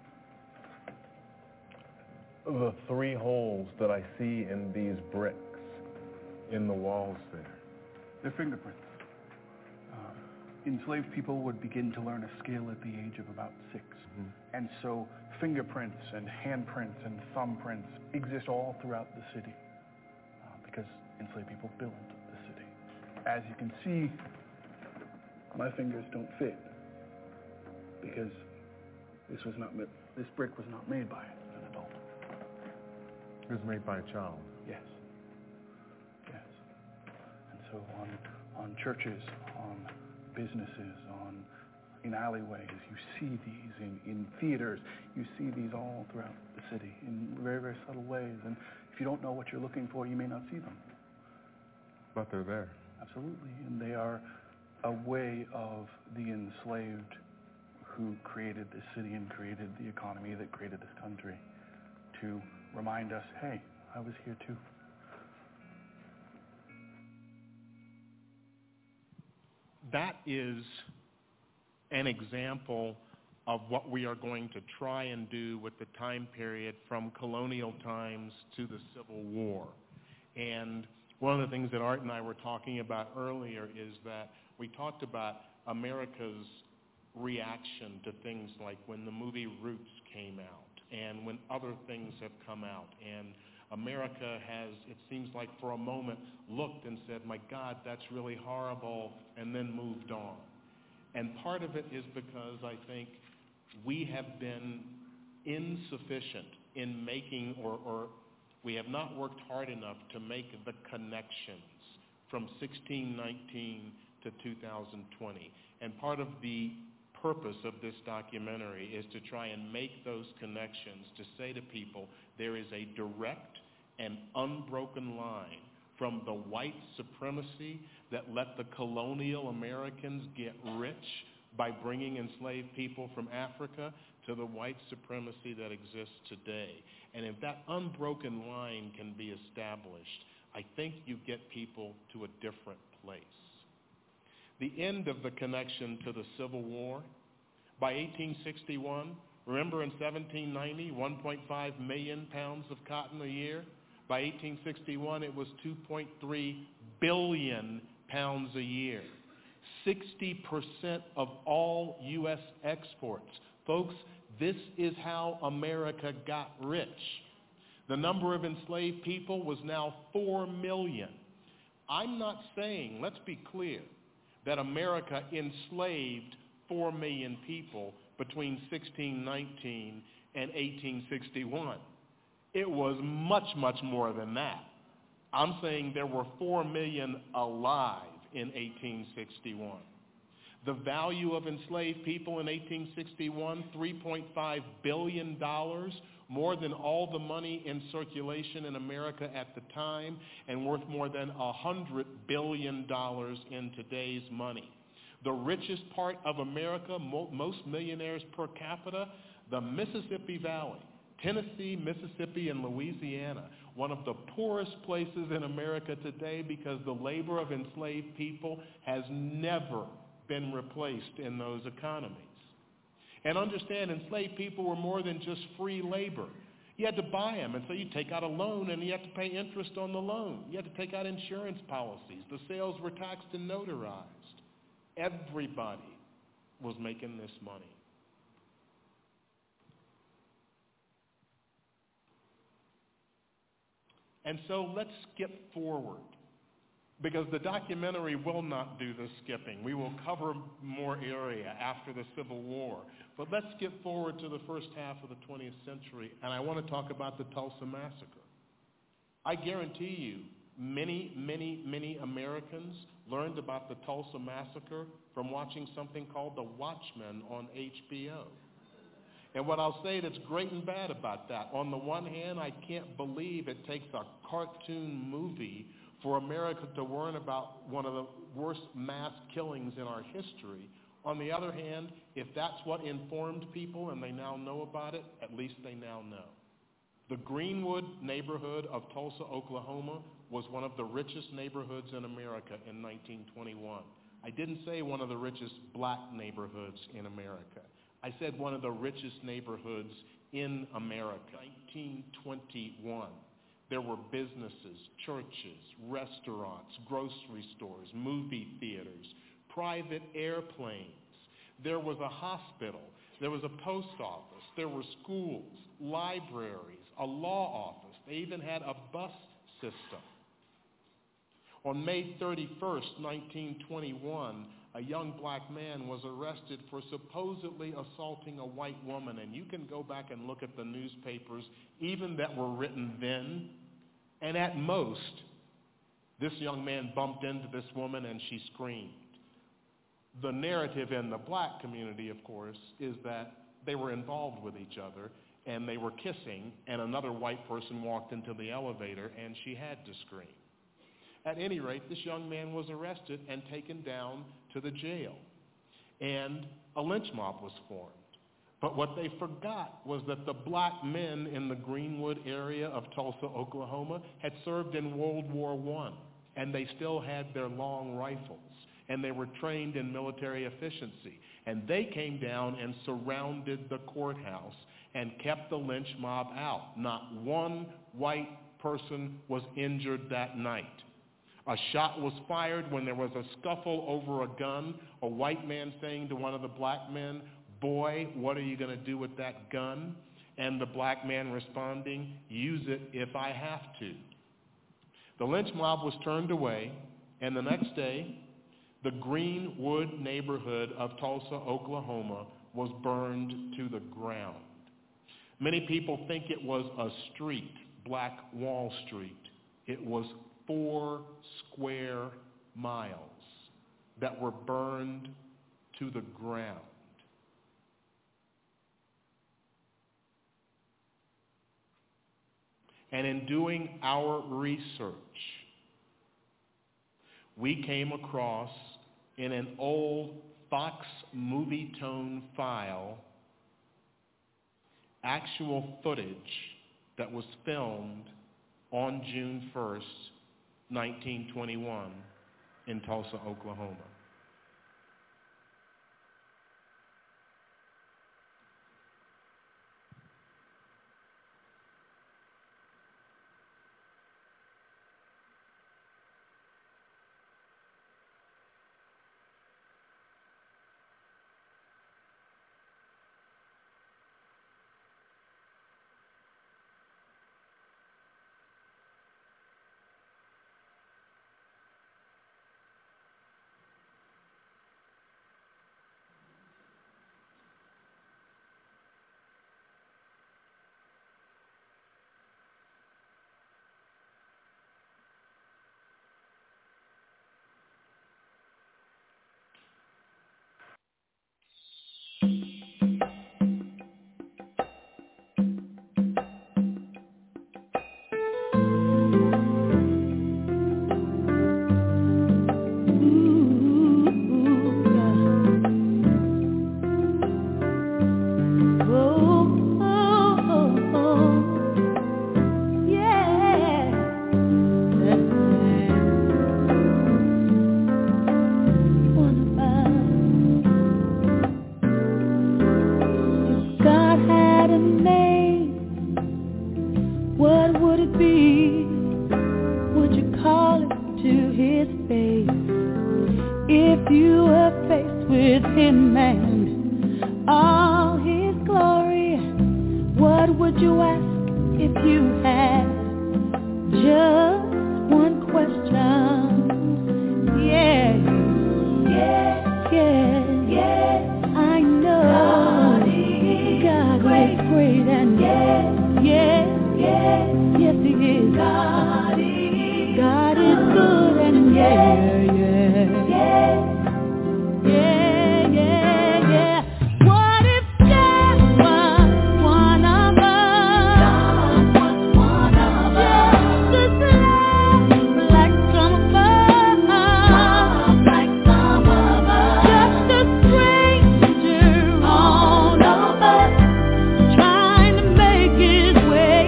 the three holes that I see in these bricks in the walls there? They're fingerprints. Uh, enslaved people would begin to learn a skill at the age of about six. Mm-hmm. And so fingerprints and handprints and thumbprints exist all throughout the city uh, because enslaved people built the city. As you can see, my fingers don't fit because this was not this brick was not made by an adult. It was made by a child. Yes. Yes. And so on on churches, on businesses, on in alleyways. You see these in, in theaters. You see these all throughout the city in very, very subtle ways. And if you don't know what you're looking for, you may not see them. But they're there. Absolutely. And they are a way of the enslaved who created this city and created the economy that created this country to remind us, hey, I was here too. That is an example of what we are going to try and do with the time period from colonial times to the Civil War. And one of the things that Art and I were talking about earlier is that we talked about America's reaction to things like when the movie Roots came out and when other things have come out. And America has, it seems like for a moment, looked and said, my God, that's really horrible, and then moved on. And part of it is because I think we have been insufficient in making, or, or we have not worked hard enough to make the connections from sixteen nineteen to two thousand twenty. And part of the purpose of this documentary is to try and make those connections, to say to people there is a direct and unbroken line from the white supremacy that let the colonial Americans get rich by bringing enslaved people from Africa to the white supremacy that exists today. And if that unbroken line can be established, I think you get people to a different place. The end of the connection to the Civil War, by eighteen sixty-one, remember in seventeen ninety, one point five million pounds of cotton a year? By eighteen sixty-one, it was two point three billion pounds a year. sixty percent of all U S exports. Folks, this is how America got rich. The number of enslaved people was now four million. I'm not saying, let's be clear, that America enslaved four million people between sixteen nineteen and eighteen sixty-one. It was much, much more than that. I'm saying there were four million alive in eighteen sixty-one. The value of enslaved people in eighteen sixty-one, three point five billion dollars, more than all the money in circulation in America at the time, and worth more than one hundred billion dollars in today's money. The richest part of America, mo- most millionaires per capita, the Mississippi Valley, Tennessee, Mississippi, and Louisiana, one of the poorest places in America today because the labor of enslaved people has never been replaced in those economies. And understand, enslaved people were more than just free labor. You had to buy them, and so you take out a loan, and you had to pay interest on the loan. You had to take out insurance policies. The sales were taxed and notarized. Everybody was making this money. And so let's skip forward, because the documentary will not do the skipping. We will cover more area after the Civil War. But let's skip forward to the first half of the twentieth century, and I want to talk about the Tulsa Massacre. I guarantee you, many, many, many Americans learned about the Tulsa Massacre from watching something called The Watchmen on H B O. And what I'll say that's great and bad about that, on the one hand, I can't believe it takes a cartoon movie for America to learn about one of the worst mass killings in our history. On the other hand, if that's what informed people and they now know about it, at least they now know. The Greenwood neighborhood of Tulsa, Oklahoma, was one of the richest neighborhoods in America in nineteen twenty-one. I didn't say one of the richest black neighborhoods in America. I said one of the richest neighborhoods in America. nineteen twenty-one. There were businesses, churches, restaurants, grocery stores, movie theaters, private airplanes. There was a hospital. There was a post office. There were schools, libraries, a law office. They even had a bus system. On May thirty-first, nineteen twenty-one, a young black man was arrested for supposedly assaulting a white woman. And you can go back and look at the newspapers, even that were written then. And at most, this young man bumped into this woman and she screamed. The narrative in the black community, of course, is that they were involved with each other and they were kissing, and another white person walked into the elevator and she had to scream. At any rate, this young man was arrested and taken down to the jail, and a lynch mob was formed. But what they forgot was that the black men in the Greenwood area of Tulsa, Oklahoma, had served in World War One, and they still had their long rifles, and they were trained in military efficiency. And they came down and surrounded the courthouse and kept the lynch mob out. Not one white person was injured that night. A shot was fired when there was a scuffle over a gun, a white man saying to one of the black men, "Boy, what are you going to do with that gun?" And the black man responding, "Use it if I have to." The lynch mob was turned away, and the next day, the Greenwood neighborhood of Tulsa, Oklahoma, was burned to the ground. Many people think it was a street, Black Wall Street. It was four square miles that were burned to the ground. And in doing our research, we came across in an old Fox Movietone file actual footage that was filmed on June first, nineteen twenty-one in Tulsa, Oklahoma.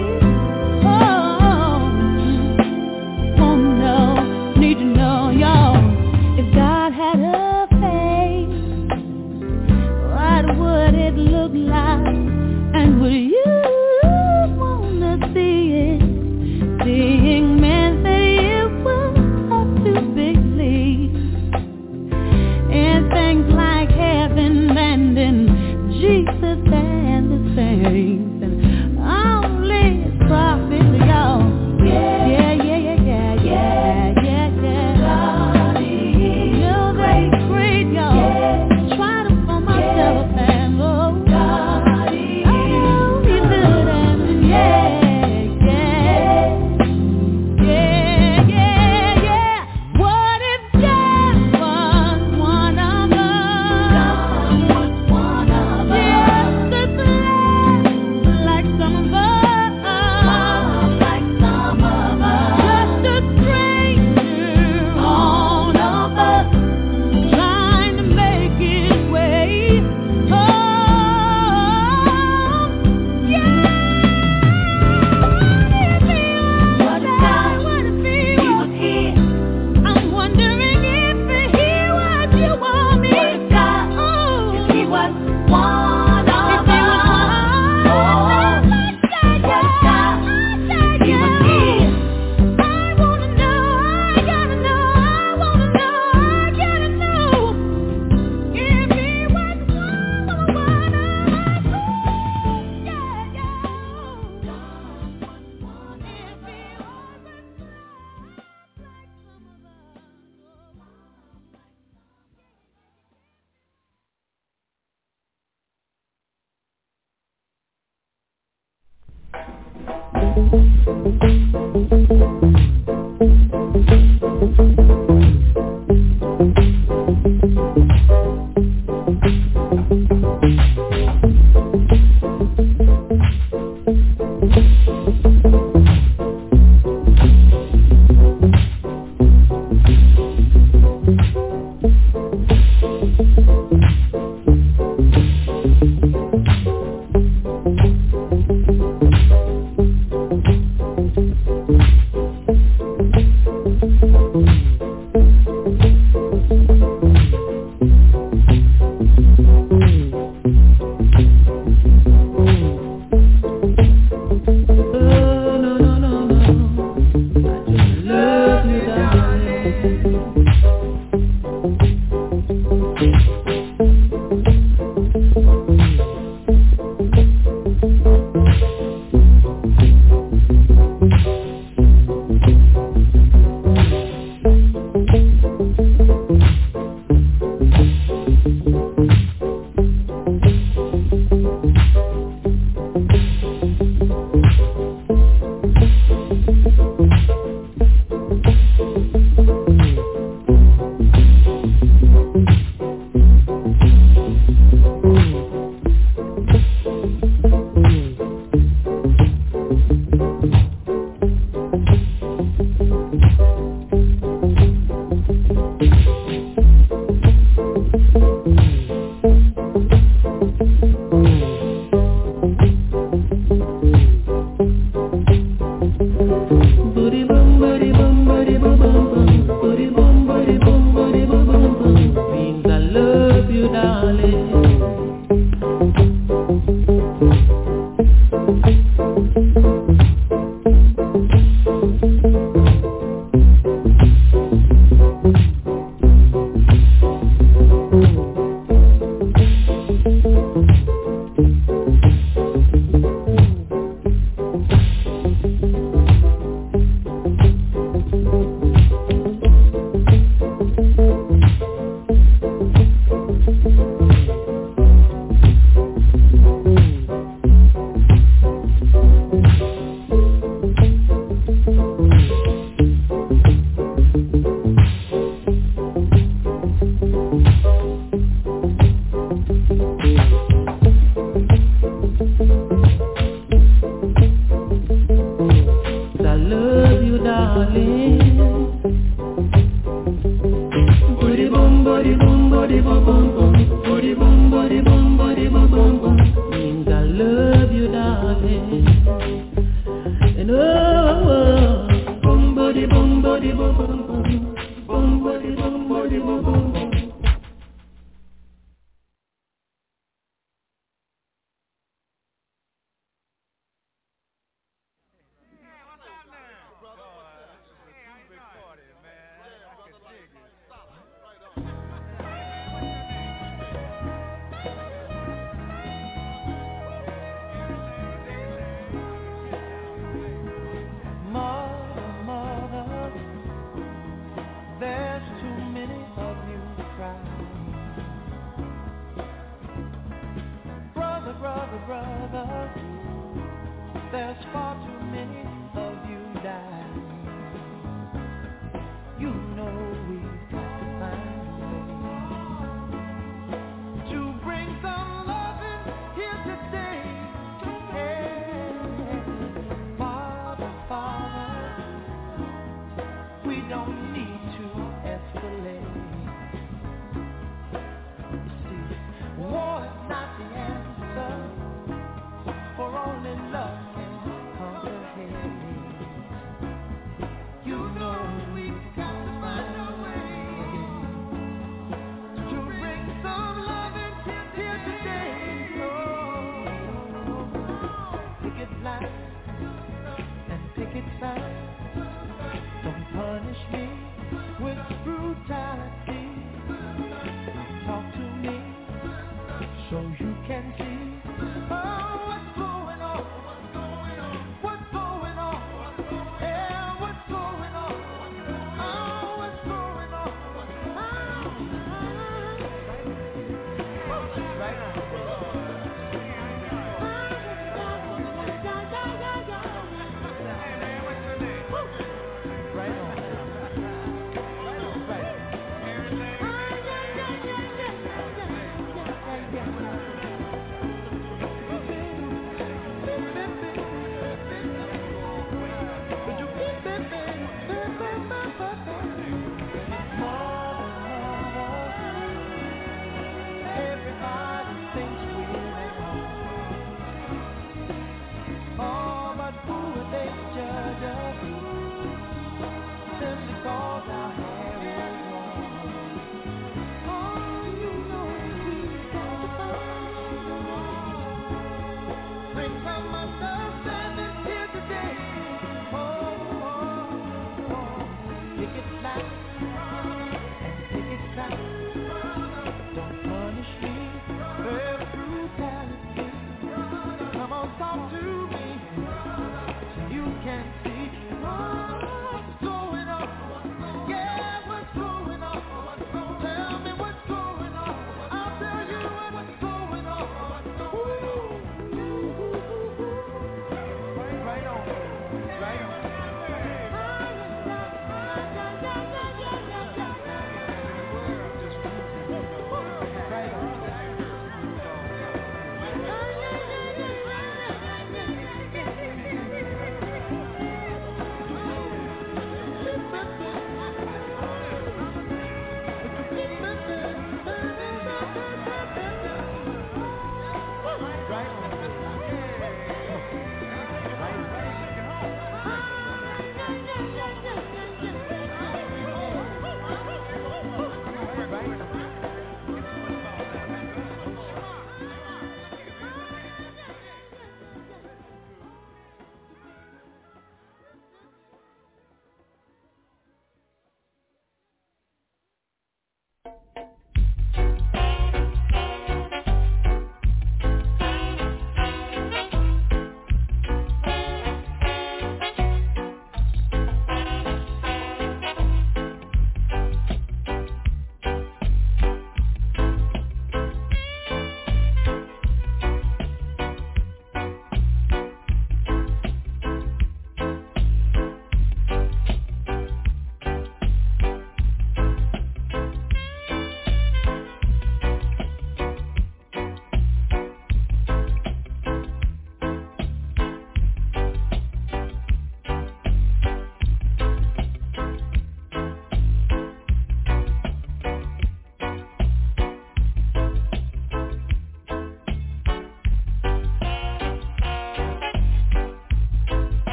Need to know y'all.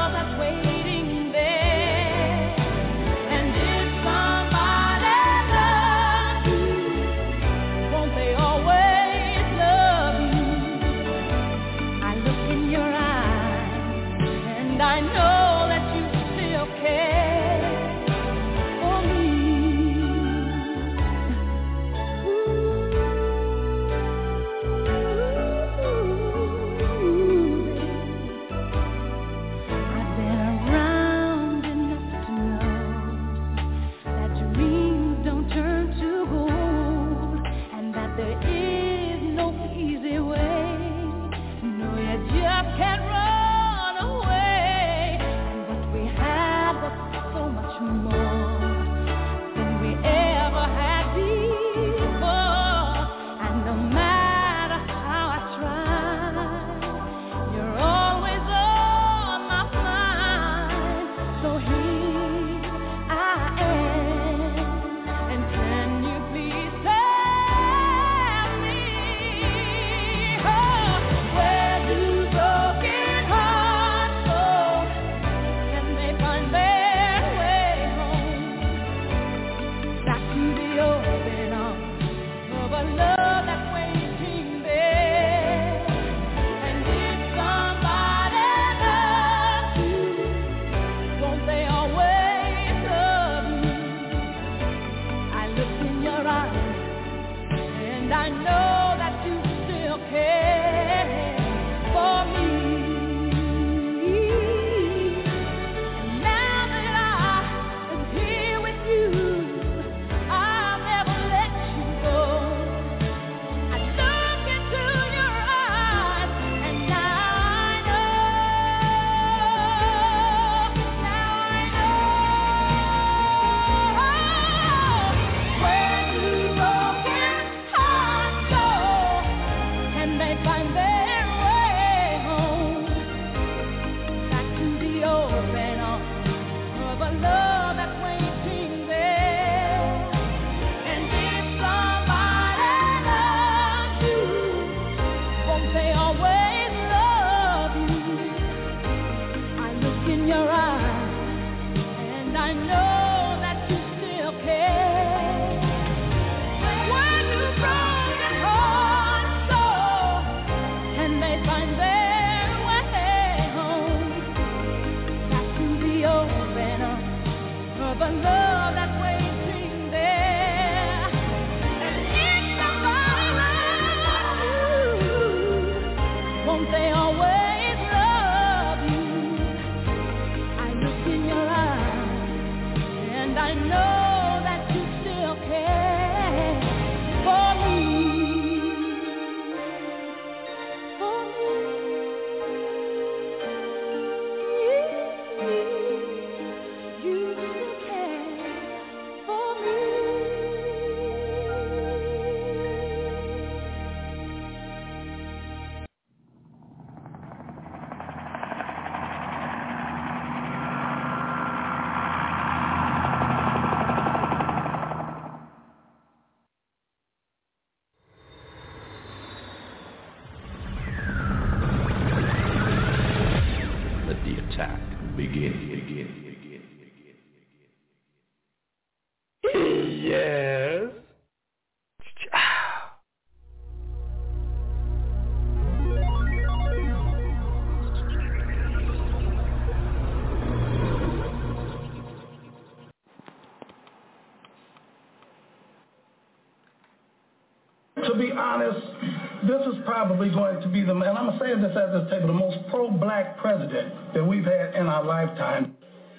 To be honest, this is probably going to be the, and I'm going to say this at this table, the most pro-black president that we've had in our lifetime.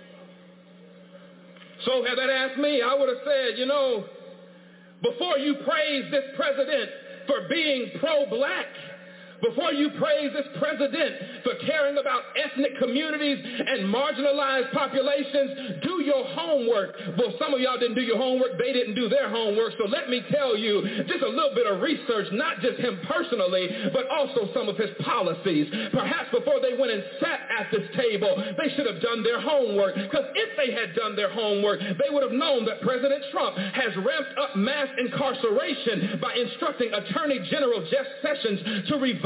So had that asked me, I would have said, you know, before you praise this president for being pro-black, before you praise this president for caring about ethnic communities and marginalized populations, do your homework. Well, some of y'all didn't do your homework. They didn't do their homework. So let me tell you just a little bit of research, not just him personally, but also some of his policies. Perhaps before they went and sat at this table, they should have done their homework. Because if they had done their homework, they would have known that President Trump has ramped up mass incarceration by instructing Attorney General Jeff Sessions to revise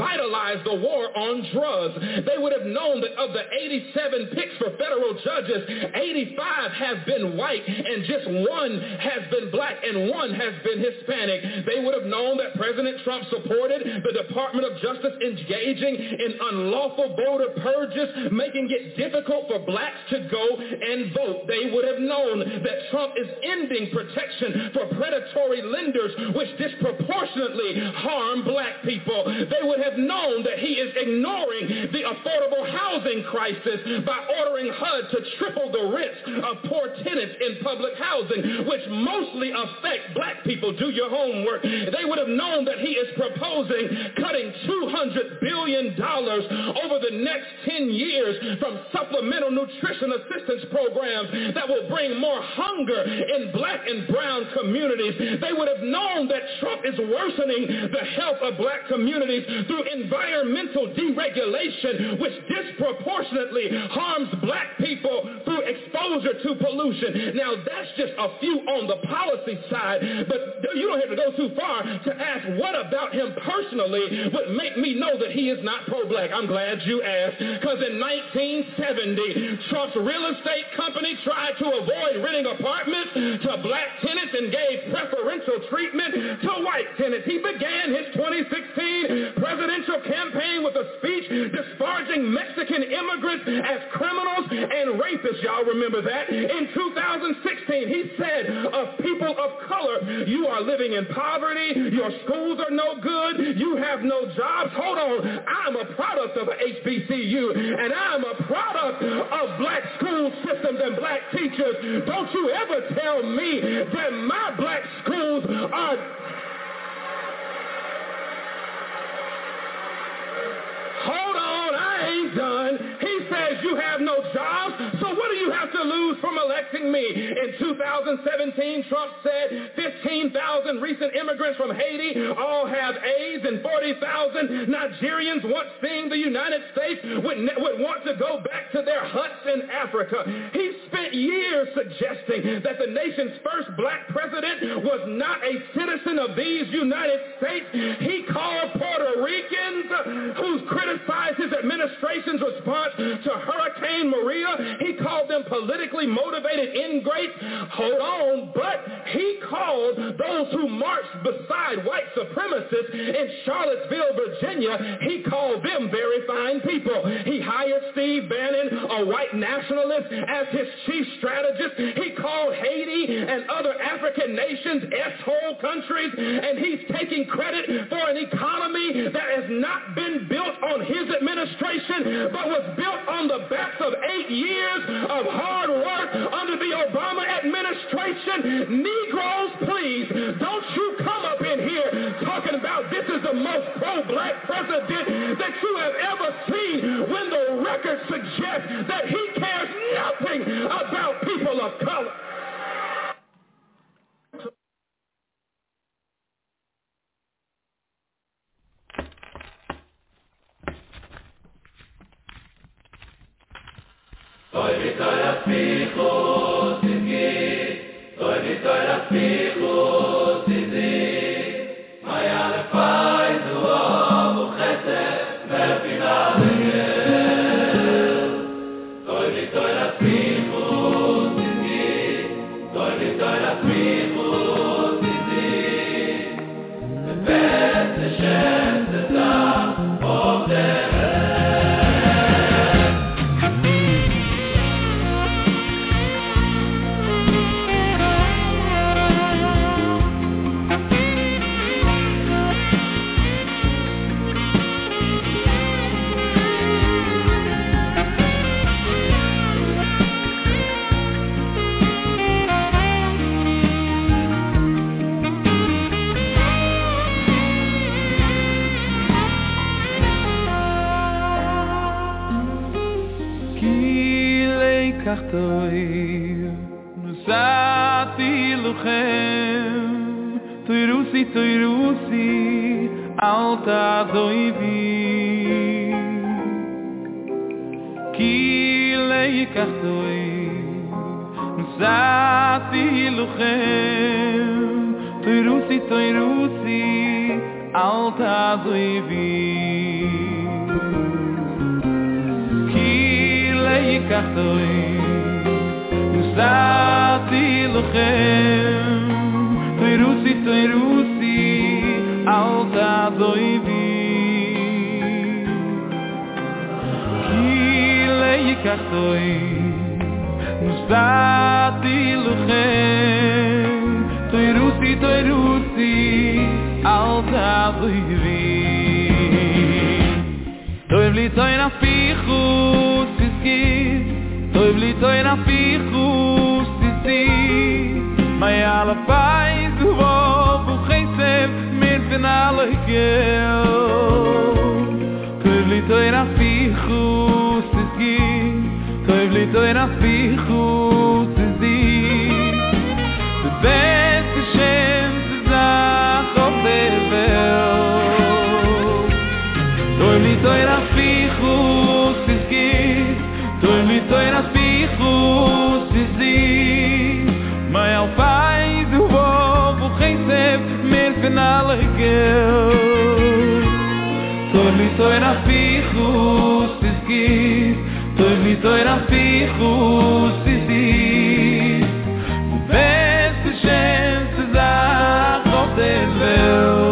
revitalize the war on drugs. They would have known that of the eighty-seven picks for federal judges, eighty-five have been white and just one has been black and one has been Hispanic. They would have known that President Trump supported the Department of Justice engaging in unlawful voter purges, making it difficult for blacks to go and vote. They would have known that Trump is ending protection for predatory lenders, which disproportionately harm black people. They would have known that he is ignoring the affordable housing crisis by ordering H U D to triple the rents of poor tenants in public housing, which mostly affect black people. Do your homework. They would have known that he is proposing cutting two hundred billion dollars over the next ten years from supplemental nutrition assistance programs that will bring more hunger in black and brown communities. They would have known that Trump is worsening the health of black communities through environmental deregulation, which disproportionately harms black people through exposure to pollution. Now, that's just a few on the policy side, but you don't have to go too far to ask what about him personally would make me know that he is not pro-black. I'm glad you asked, because in nineteen seventy, Trump's real estate company tried to avoid renting apartments to black tenants and gave preferential treatment to white tenants. He began his twenty sixteen presidential campaign with a speech disparaging Mexican immigrants as criminals and rapists. Y'all remember that? In two thousand sixteen, he said of people of color, you are living in poverty, your schools are no good, you have no jobs. Hold on, I'm a product of H B C U, and I'm a product of black school systems and black teachers. Don't you ever tell me that my black schools are... Hold on, I ain't done. He says you have no jobs, so what do you have to lose from electing me? In two thousand seventeen, Trump said fifteen thousand recent immigrants from Haiti all have AIDS, and forty thousand Nigerians once seeing the United States would, would want to go back to their huts in Africa. He spent years suggesting that the nation's first black president was not a citizen of these United States. He called Puerto Ricans who's criticized his administration's response to Hurricane Maria. He called them politically motivated ingrates. Hold on, but he called those who marched beside white supremacists in Charlottesville, Virginia, he called them very fine people. He hired Steve Bannon, a white nationalist, as his chief strategist. He called Haiti and other African nations S-hole countries, and he's taking credit for an economy that has not been built on his administration, but was built on the backs of eight years of hard work under the Obama administration. Negroes, please, don't you come up in here talking about this is the most pro-black president that you have ever seen when the record suggests that he cares nothing about people of color. Soy Victoria Fijo, Tiki, soy Victoria Fijo, Tiki, Maya Lefai, Zua, Buchete, Merfina Begel. Soy Victoria Fijo, Tiki, soy Victoria Fijo, Tiki, the best, the chef, the top of the Nusati luchem Toirusi toirusi Alta zoivi Ki leikachtoi Nusati luchem Toirusi toirusi al tazoivi ki leikatoi usati lochem toirusi toirusi al tazoivi ki leikatoi usati lochem toirusi toirusi al tazoivi toiv li toy na fichus tiskis toiv li toy na fichus tiskis may alle pais du wo geisem mit finale gel toiv li toy na fichus tiskis toiv li toy na fichus tiskis the best chance Toy li toy na fichus tiskis Toy li toy na fichus tiskis May al fai du wo geisem mer finale gel Toy li toy na fichus tiskis Toy li toy na fichus tiskis The best chance is out of the world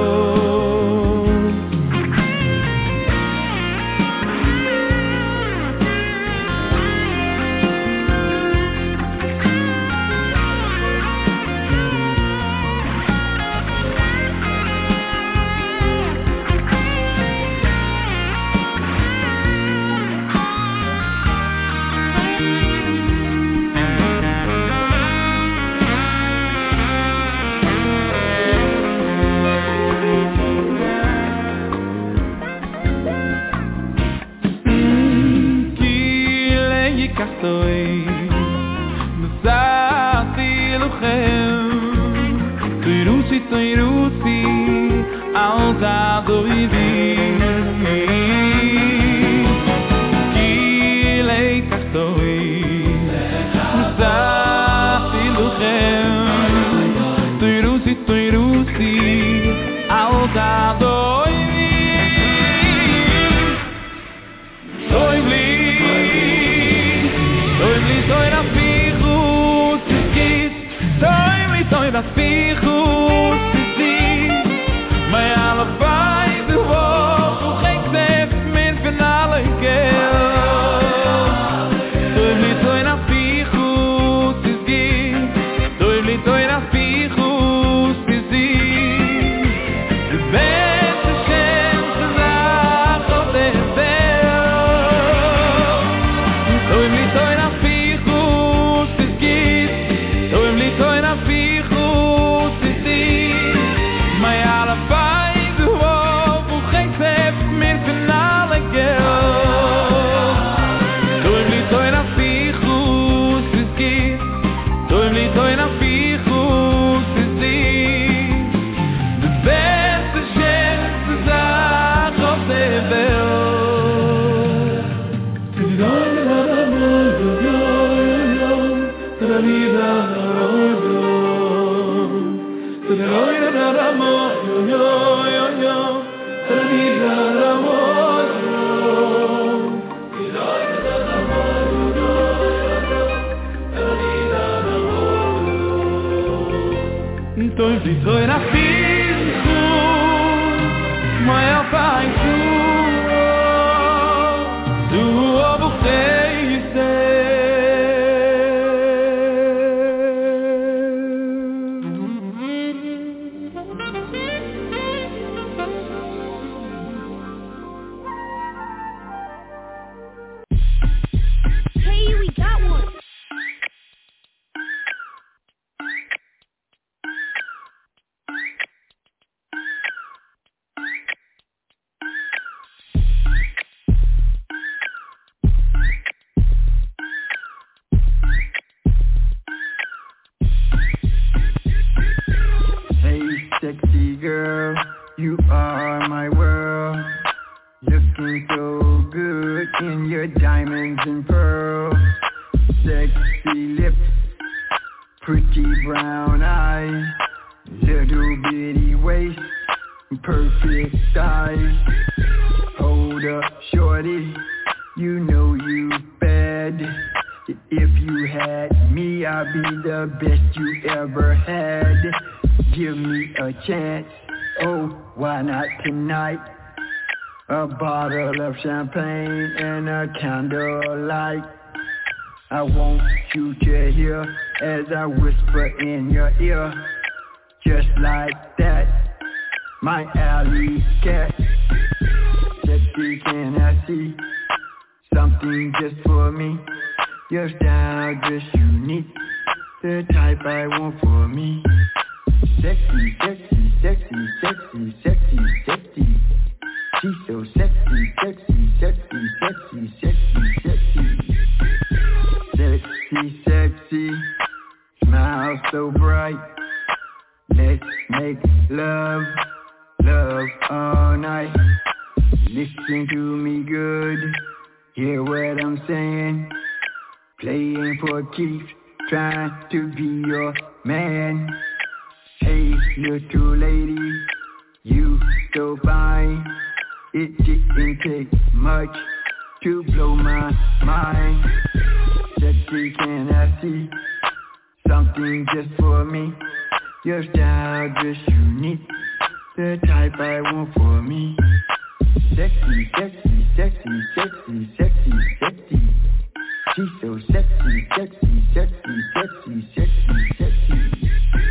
perfect size. Hold up, shorty, you know you bad. If you had me, I'd be the best you ever had. Give me a chance, oh, why not tonight? A bottle of champagne and a candlelight. I want you to hear as I whisper in your ear. Just like that, my alley cat. Sexy, can I see something just for me? Your style just unique, the type I want for me. Sexy, sexy, sexy, sexy, sexy, sexy. She's so sexy, sexy, sexy, sexy, sexy, sexy. Sexy, sexy, smile so bright. Let's make love, love all night. Listen to me good, hear what I'm saying. Playing for keeps, trying to be your man. Hey, little lady, you so fine. It didn't take much to blow my mind. Sexy, can I see something just for me? Your style just unique, the type I want for me. Sexy, sexy, sexy, sexy, sexy, sexy. She's so sexy, sexy, sexy, sexy, sexy, sexy.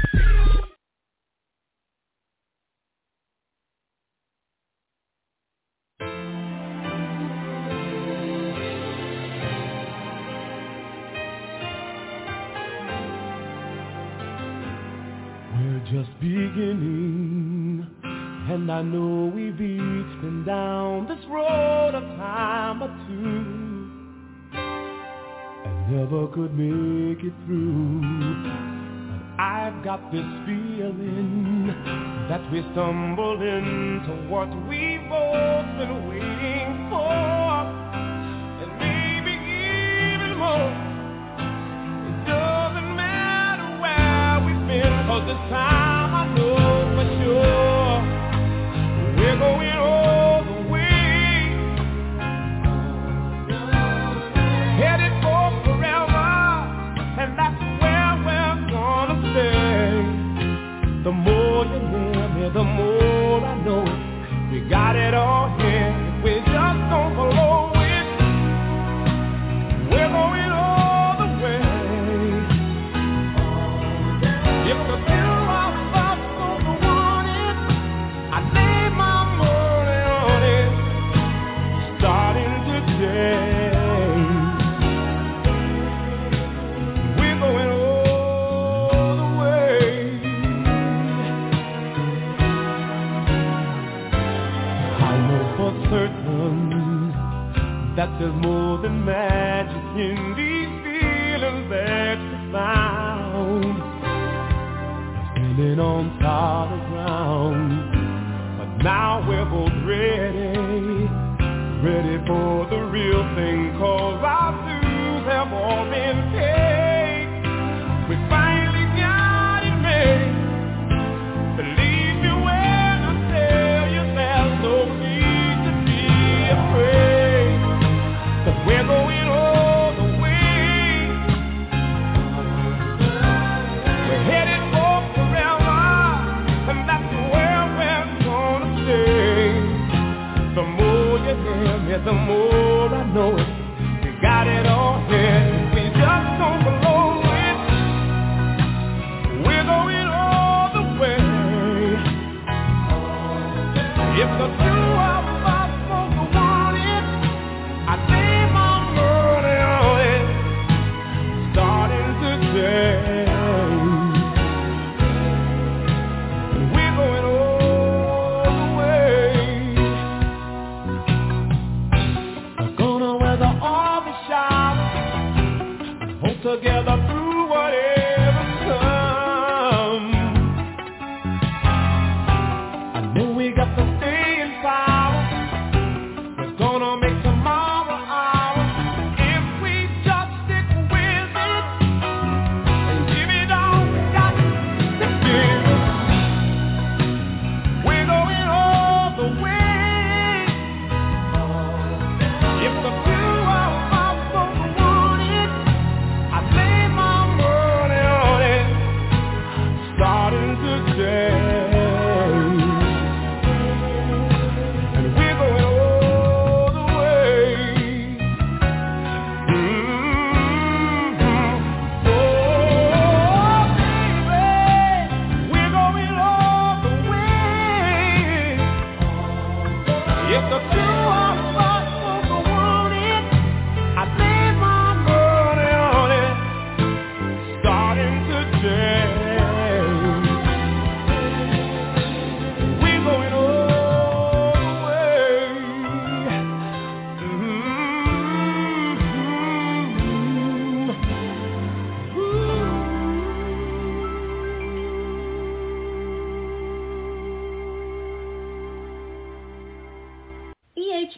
We're just beginning, and I know we've each been down this road a time or two. Never could make it through, but I've got this feeling that we stumbled into what we've both been waiting for, and maybe even more. It doesn't matter where we've been, 'cause this time I know for sure we're going all the way, headed for and that's where we're gonna stay. The more you near me, the more I know it. We got it all here. If we just don't follow it, we're going all the way. If the two of us don't want it, I lay my money on it. Starting today. That there's more than magic in these feelings that we found. Standing on solid ground, but now we're both ready, ready for the real thing, 'cause our dues have all been paid. We finally got it made. Believe me when I tell you there's no need to be afraid. We're going all the way. We're headed for forever, and that's where we're gonna stay. The more you hear me, the more I know it. We got it all here. We just don't follow it. We're going all the way. If the two of us both want it, I think we're going all the way. We're gonna weather all the shouts, hold together through whatever comes. I know we got to stay in power. We're gonna make tomorrow ours if we just stick with it and give it all we got to give. We're going all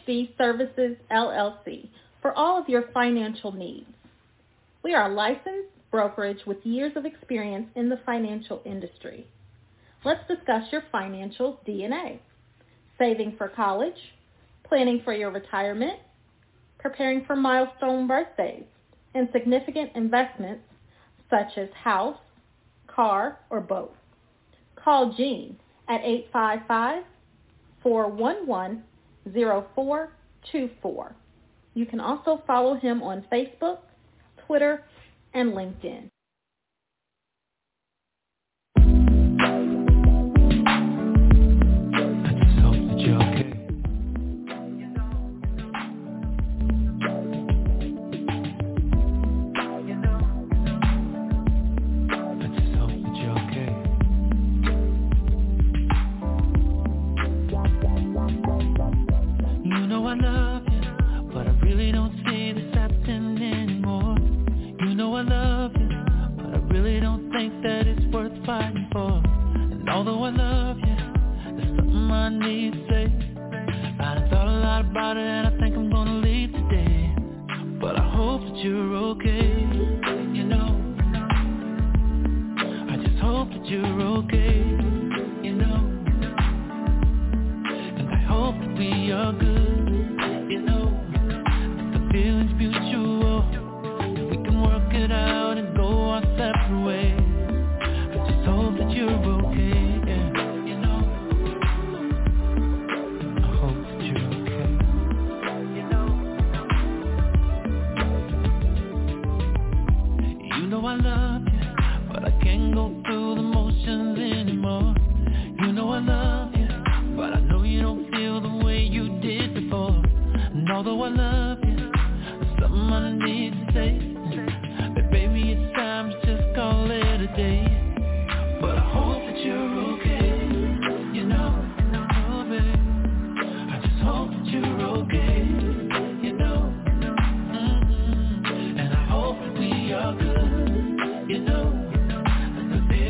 B Services, L L C, for all of your financial needs. We are a licensed brokerage with years of experience in the financial industry. Let's discuss your financial D N A. Saving for college, planning for your retirement, preparing for milestone birthdays, and significant investments such as house, car, or both. Call Gene at eight five five, four one one, zero four two four. You can also follow him on Facebook, Twitter, and LinkedIn. You know, the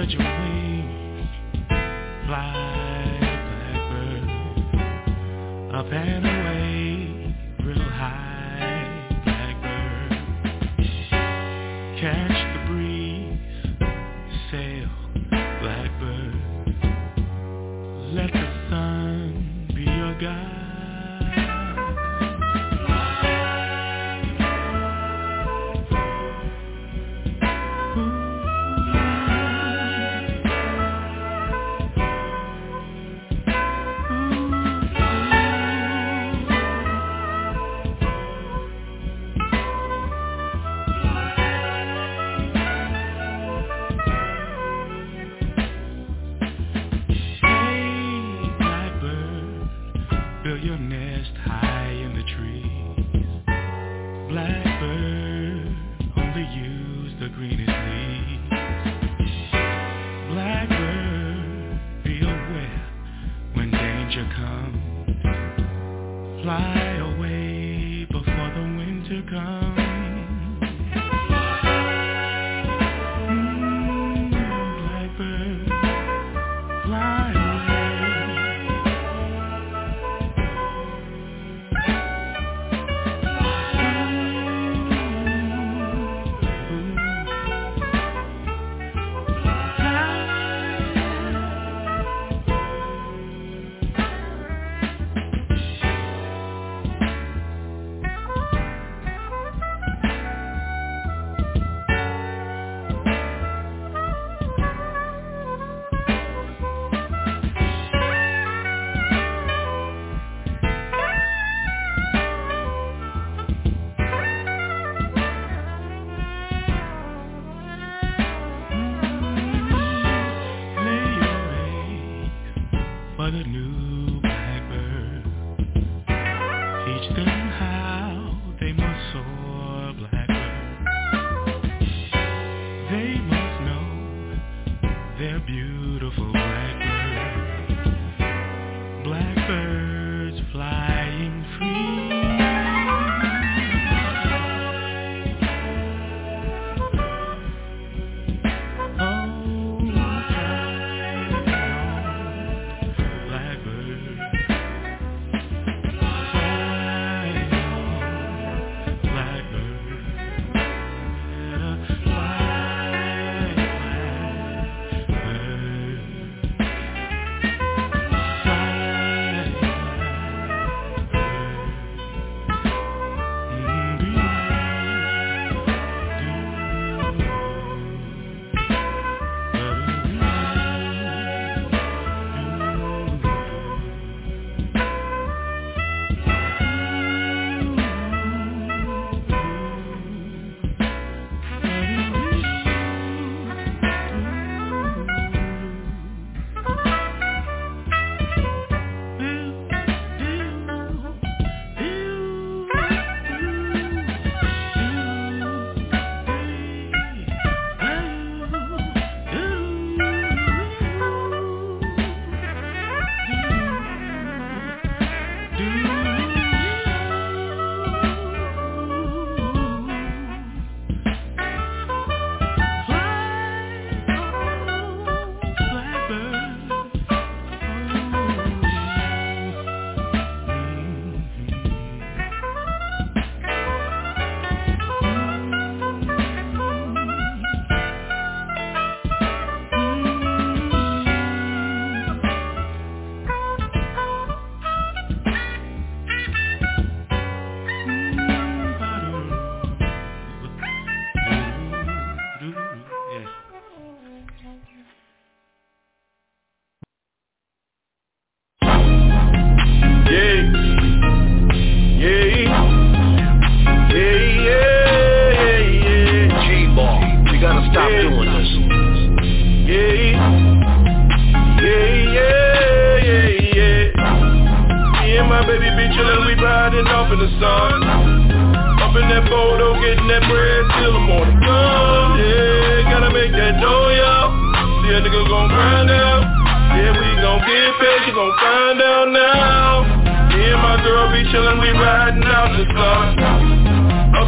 spread your wings, fly blackbird, up and away, real high, blackbird. Catch the breeze, sail, blackbird. Let the sun be your guide.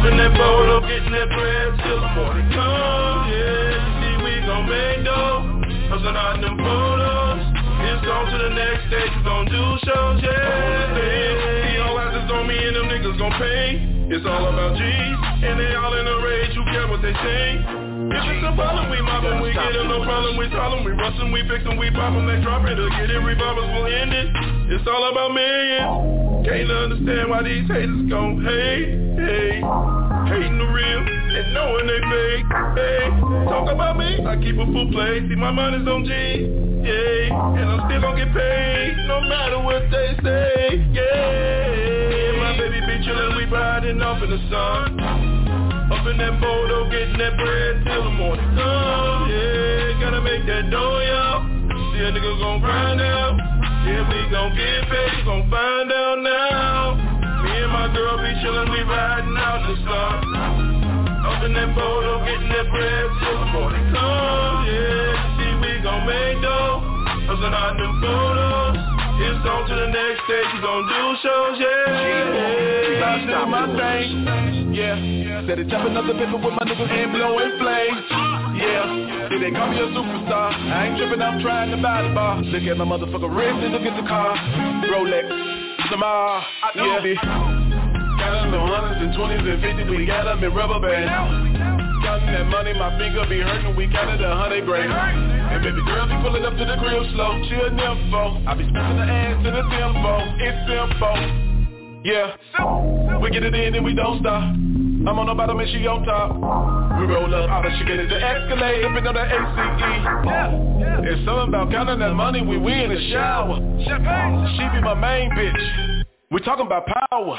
Getting that bread till the morning comes, yeah, see we gon' make dough. Hustling out them photos. It's on to the next stage, we gon' do shows, yeah. See all eyes on me and them niggas gon' pay. It's all about G's, and they all in a rage, who care what they say? If it's a problem, we mob 'em, we get 'em, no problem, we solve 'em, we rust 'em, we fix 'em, we pop 'em, they drop it, or get it, revolvers will end it. It's all about millions. Can't understand why these haters gon' hate, hey. Hating the real, and knowing they fake, hey. Talk about me, I keep a full plate, see my money's on G, yeah. And I'm still gon' get paid, no matter what they say, yeah. Me and my baby be chillin', we riding off in the sun. Up in that photo, getting that bread till the morning come. Yeah, gotta make that dough, y'all. See a nigga gon' grind out. Yeah, we gon' get paid, gon' find out now. Me and my girl be chillin', we riding out in the sun. Up in that photo, getting that bread till the morning come. Yeah, see we gon' make dough. Hustling out them photos. It's on to the next stage, we gon' do shows, yeah. Stop, stop my thing, yeah. Said it jumping up the paper with my niggas and blowing flames, yeah. See they call me a superstar, I ain't tripping, I'm trying to buy the bar. Look at my motherfucker wrist and look at the car. Rolex, Samar, yeah. Got them in hundreds and twenties and fifties, we got them in rubber bands. Counting that money, my finger be hurting, we counted a hundred grand. And baby girl be pulling up to the crib slow, she a nympho. I be spinning the ass to the tempo, it's simple, yeah. We get it in and we don't stop. I'm on the bottom and she on top. We roll up, all the shit get it to Escalade, sipping on that A C E, yeah. It's something about counting that money, we we in the shower. She be my main bitch, we talking about power.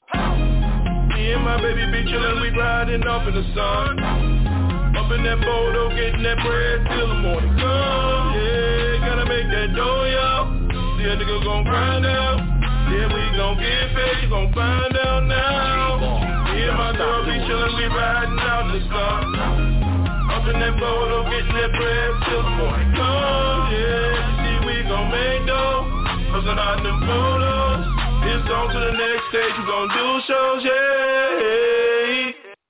Me and my baby be chillin', we riding off in the sun. Up in that photo, getting that bread till the morning come. Yeah, gotta make that dough, y'all. See a nigga gon' grind out. Yeah, we gon' get paid, gon' find out now. Me and my girl be chillin', we riding out in the sun. Up in that photo, getting that bread till the morning come. Yeah, see we gon' make dough. Hustling out them photos. It's on to the next stage, we gon' do shows, yeah.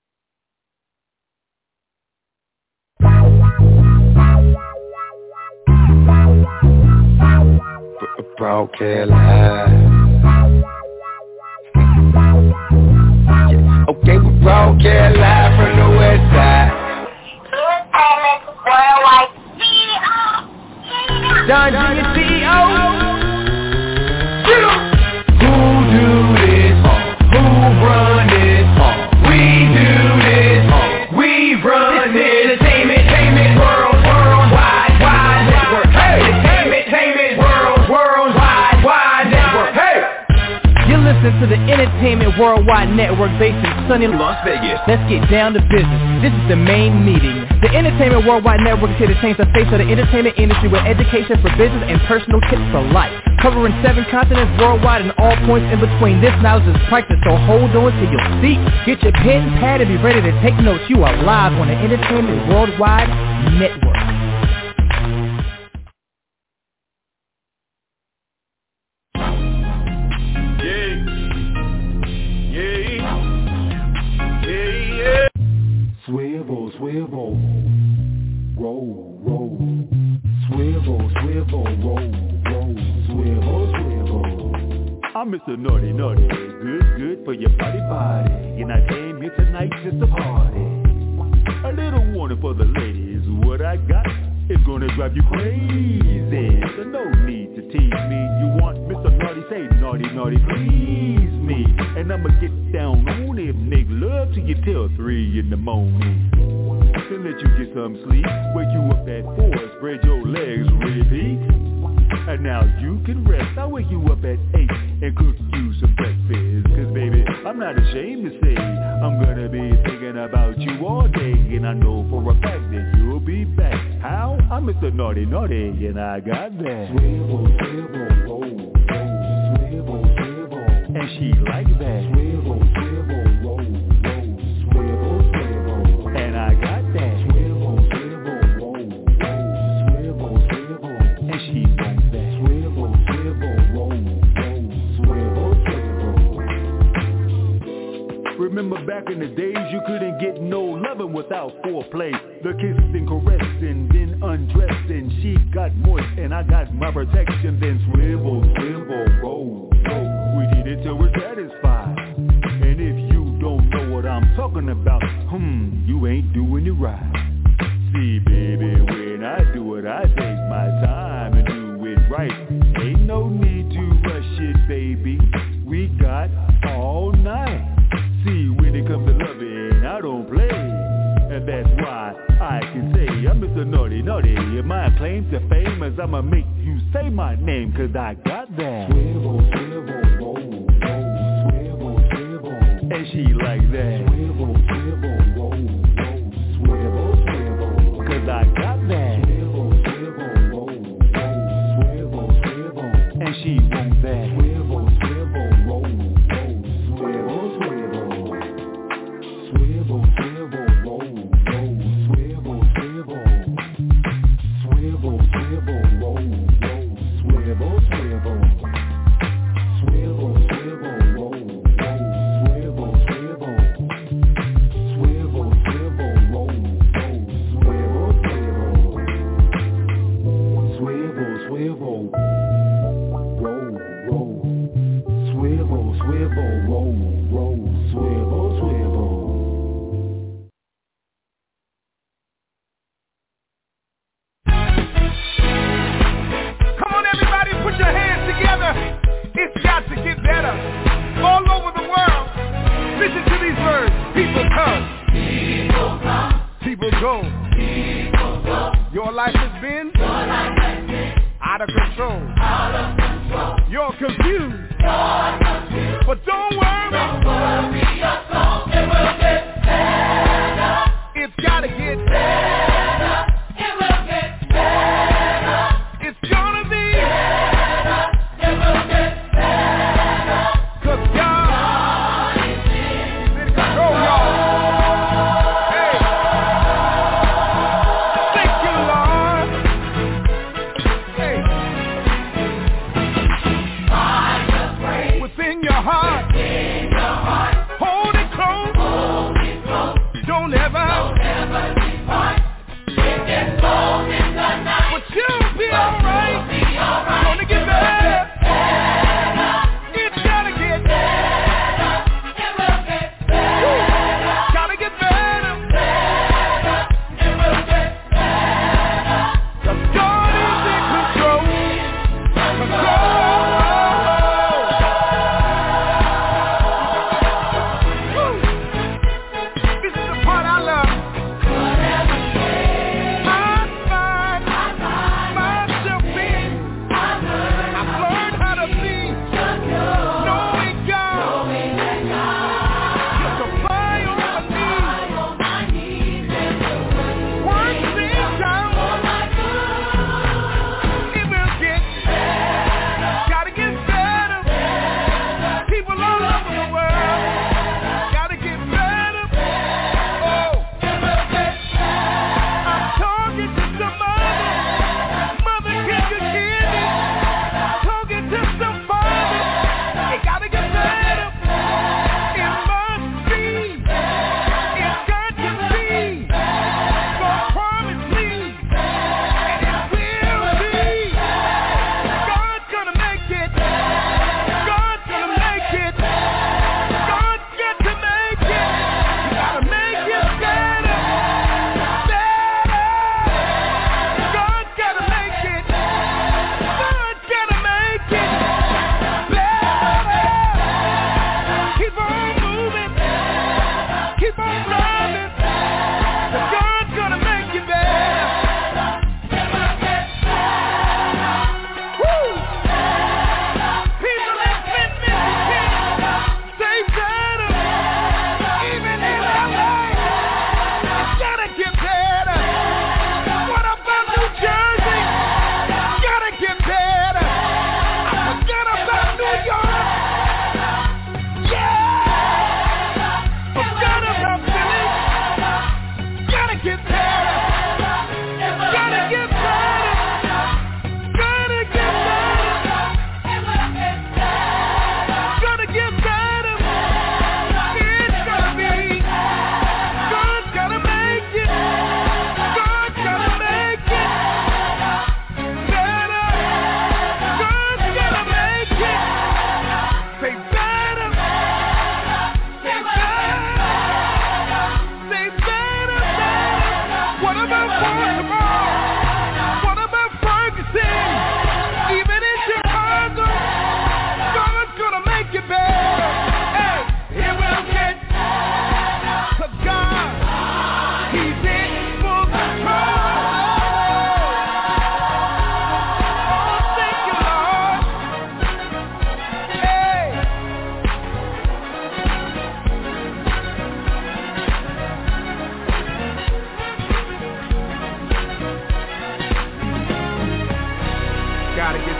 Broadcast live. Yeah. Okay, we broadcast live from the west side. Don Junior C E O. Run this, we do this, we run this. Entertainment, entertainment, world, worldwide, wide network. Hey, entertainment, entertainment, world, worldwide, wide network. Hey, you're listening to the Entertainment Worldwide Network based in sunny Las Vegas. Let's get down to business. This is the main meeting. The Entertainment Worldwide Network is here to change the face of the entertainment industry with education for business and personal tips for life. Covering seven continents worldwide and all points in between. This knowledge is practice, so hold on to your seat. Get your pen, pad, and be ready to take notes. You are live on the Entertainment Worldwide Network. Yeah, yeah, yeah, yeah. Swivel, swivel, roll, roll. Swivel, swivel, roll, roll. Swivel, swivel. I'm Mister Naughty Naughty, good, good for your body, body. And I came here tonight just to party. A little warning for the ladies, what I got is gonna drive you crazy. So no need to tease me. You want Mister Naughty, say naughty, naughty, please me. And I'ma get down on it, make love to you till three in the morning. To let you get some sleep, wake you up at four, spread your legs, repeat. And now you can rest, I'll wake you up at eight and cook you some breakfast. Cause baby, I'm not ashamed to say I'm gonna be thinking about you all day. And I know for a fact that you'll be back. How? I'm Mister Naughty Naughty and I got that. Swivel, swivel, roll, roll. Swivel, swivel. And she like that. Swivel, swivel, roll, roll. Swivel, swivel. And I got that. Swivel, swivel, roll, roll. Swivel, swivel. And she wants that. Swivel, swivel, roll, roll. Swivel, swivel. Remember back in the days you couldn't get no loving without four foreplay, the kissing, caressing, then undressing. She got moist and I got my protection. Then swivel, swivel, roll, roll. We did it till we're satisfied. And if you don't know what I'm talking about, hmm, you ain't doing it right. See, baby, when I do it, I take my time and do it right. Ain't no need to rush it, baby. We got all night. See, when it comes to loving, I don't play. And that's why I can say I'm Mister Naughty Naughty. And my claim to fame is I'ma make you say my name, cause I got that. Swivel, swivel, roll, roll, swivel, swivel. And she like that. Swivel, swivel, roll, roll, swivel, swivel. Cause I got that. Swivel, swivel, roll, roll, swivel, swivel. And she wants that. Swivel, swivel, roll, roll, swivel, swivel. Swivel, swivel, roll, roll, swivel, swivel. Swivel, swivel, roll, roll, swivel, swivel. Swivel, swivel, roll, roll, swivel, swivel. Swivel, swivel, roll, roll, swivel, swivel. Swivel, swivel, roll, roll. Swivel, swivel, roll, roll, swivel, swivel. Come on, everybody, put your hands together. It's got to get better. All over the world. Listen to these words. People come. People come. People go. People go. Your life has been, Your life has been out of control. Out of control. You're confused. You're confused. But don't worry. Don't worry your soul. It will get better. It's gotta get better. It will get better. It's gonna be better. It will get better. Cause God is in control, y'all. Hey. Thank you, Lord. Hey. Find the praise within your heart. Within your heart.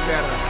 better.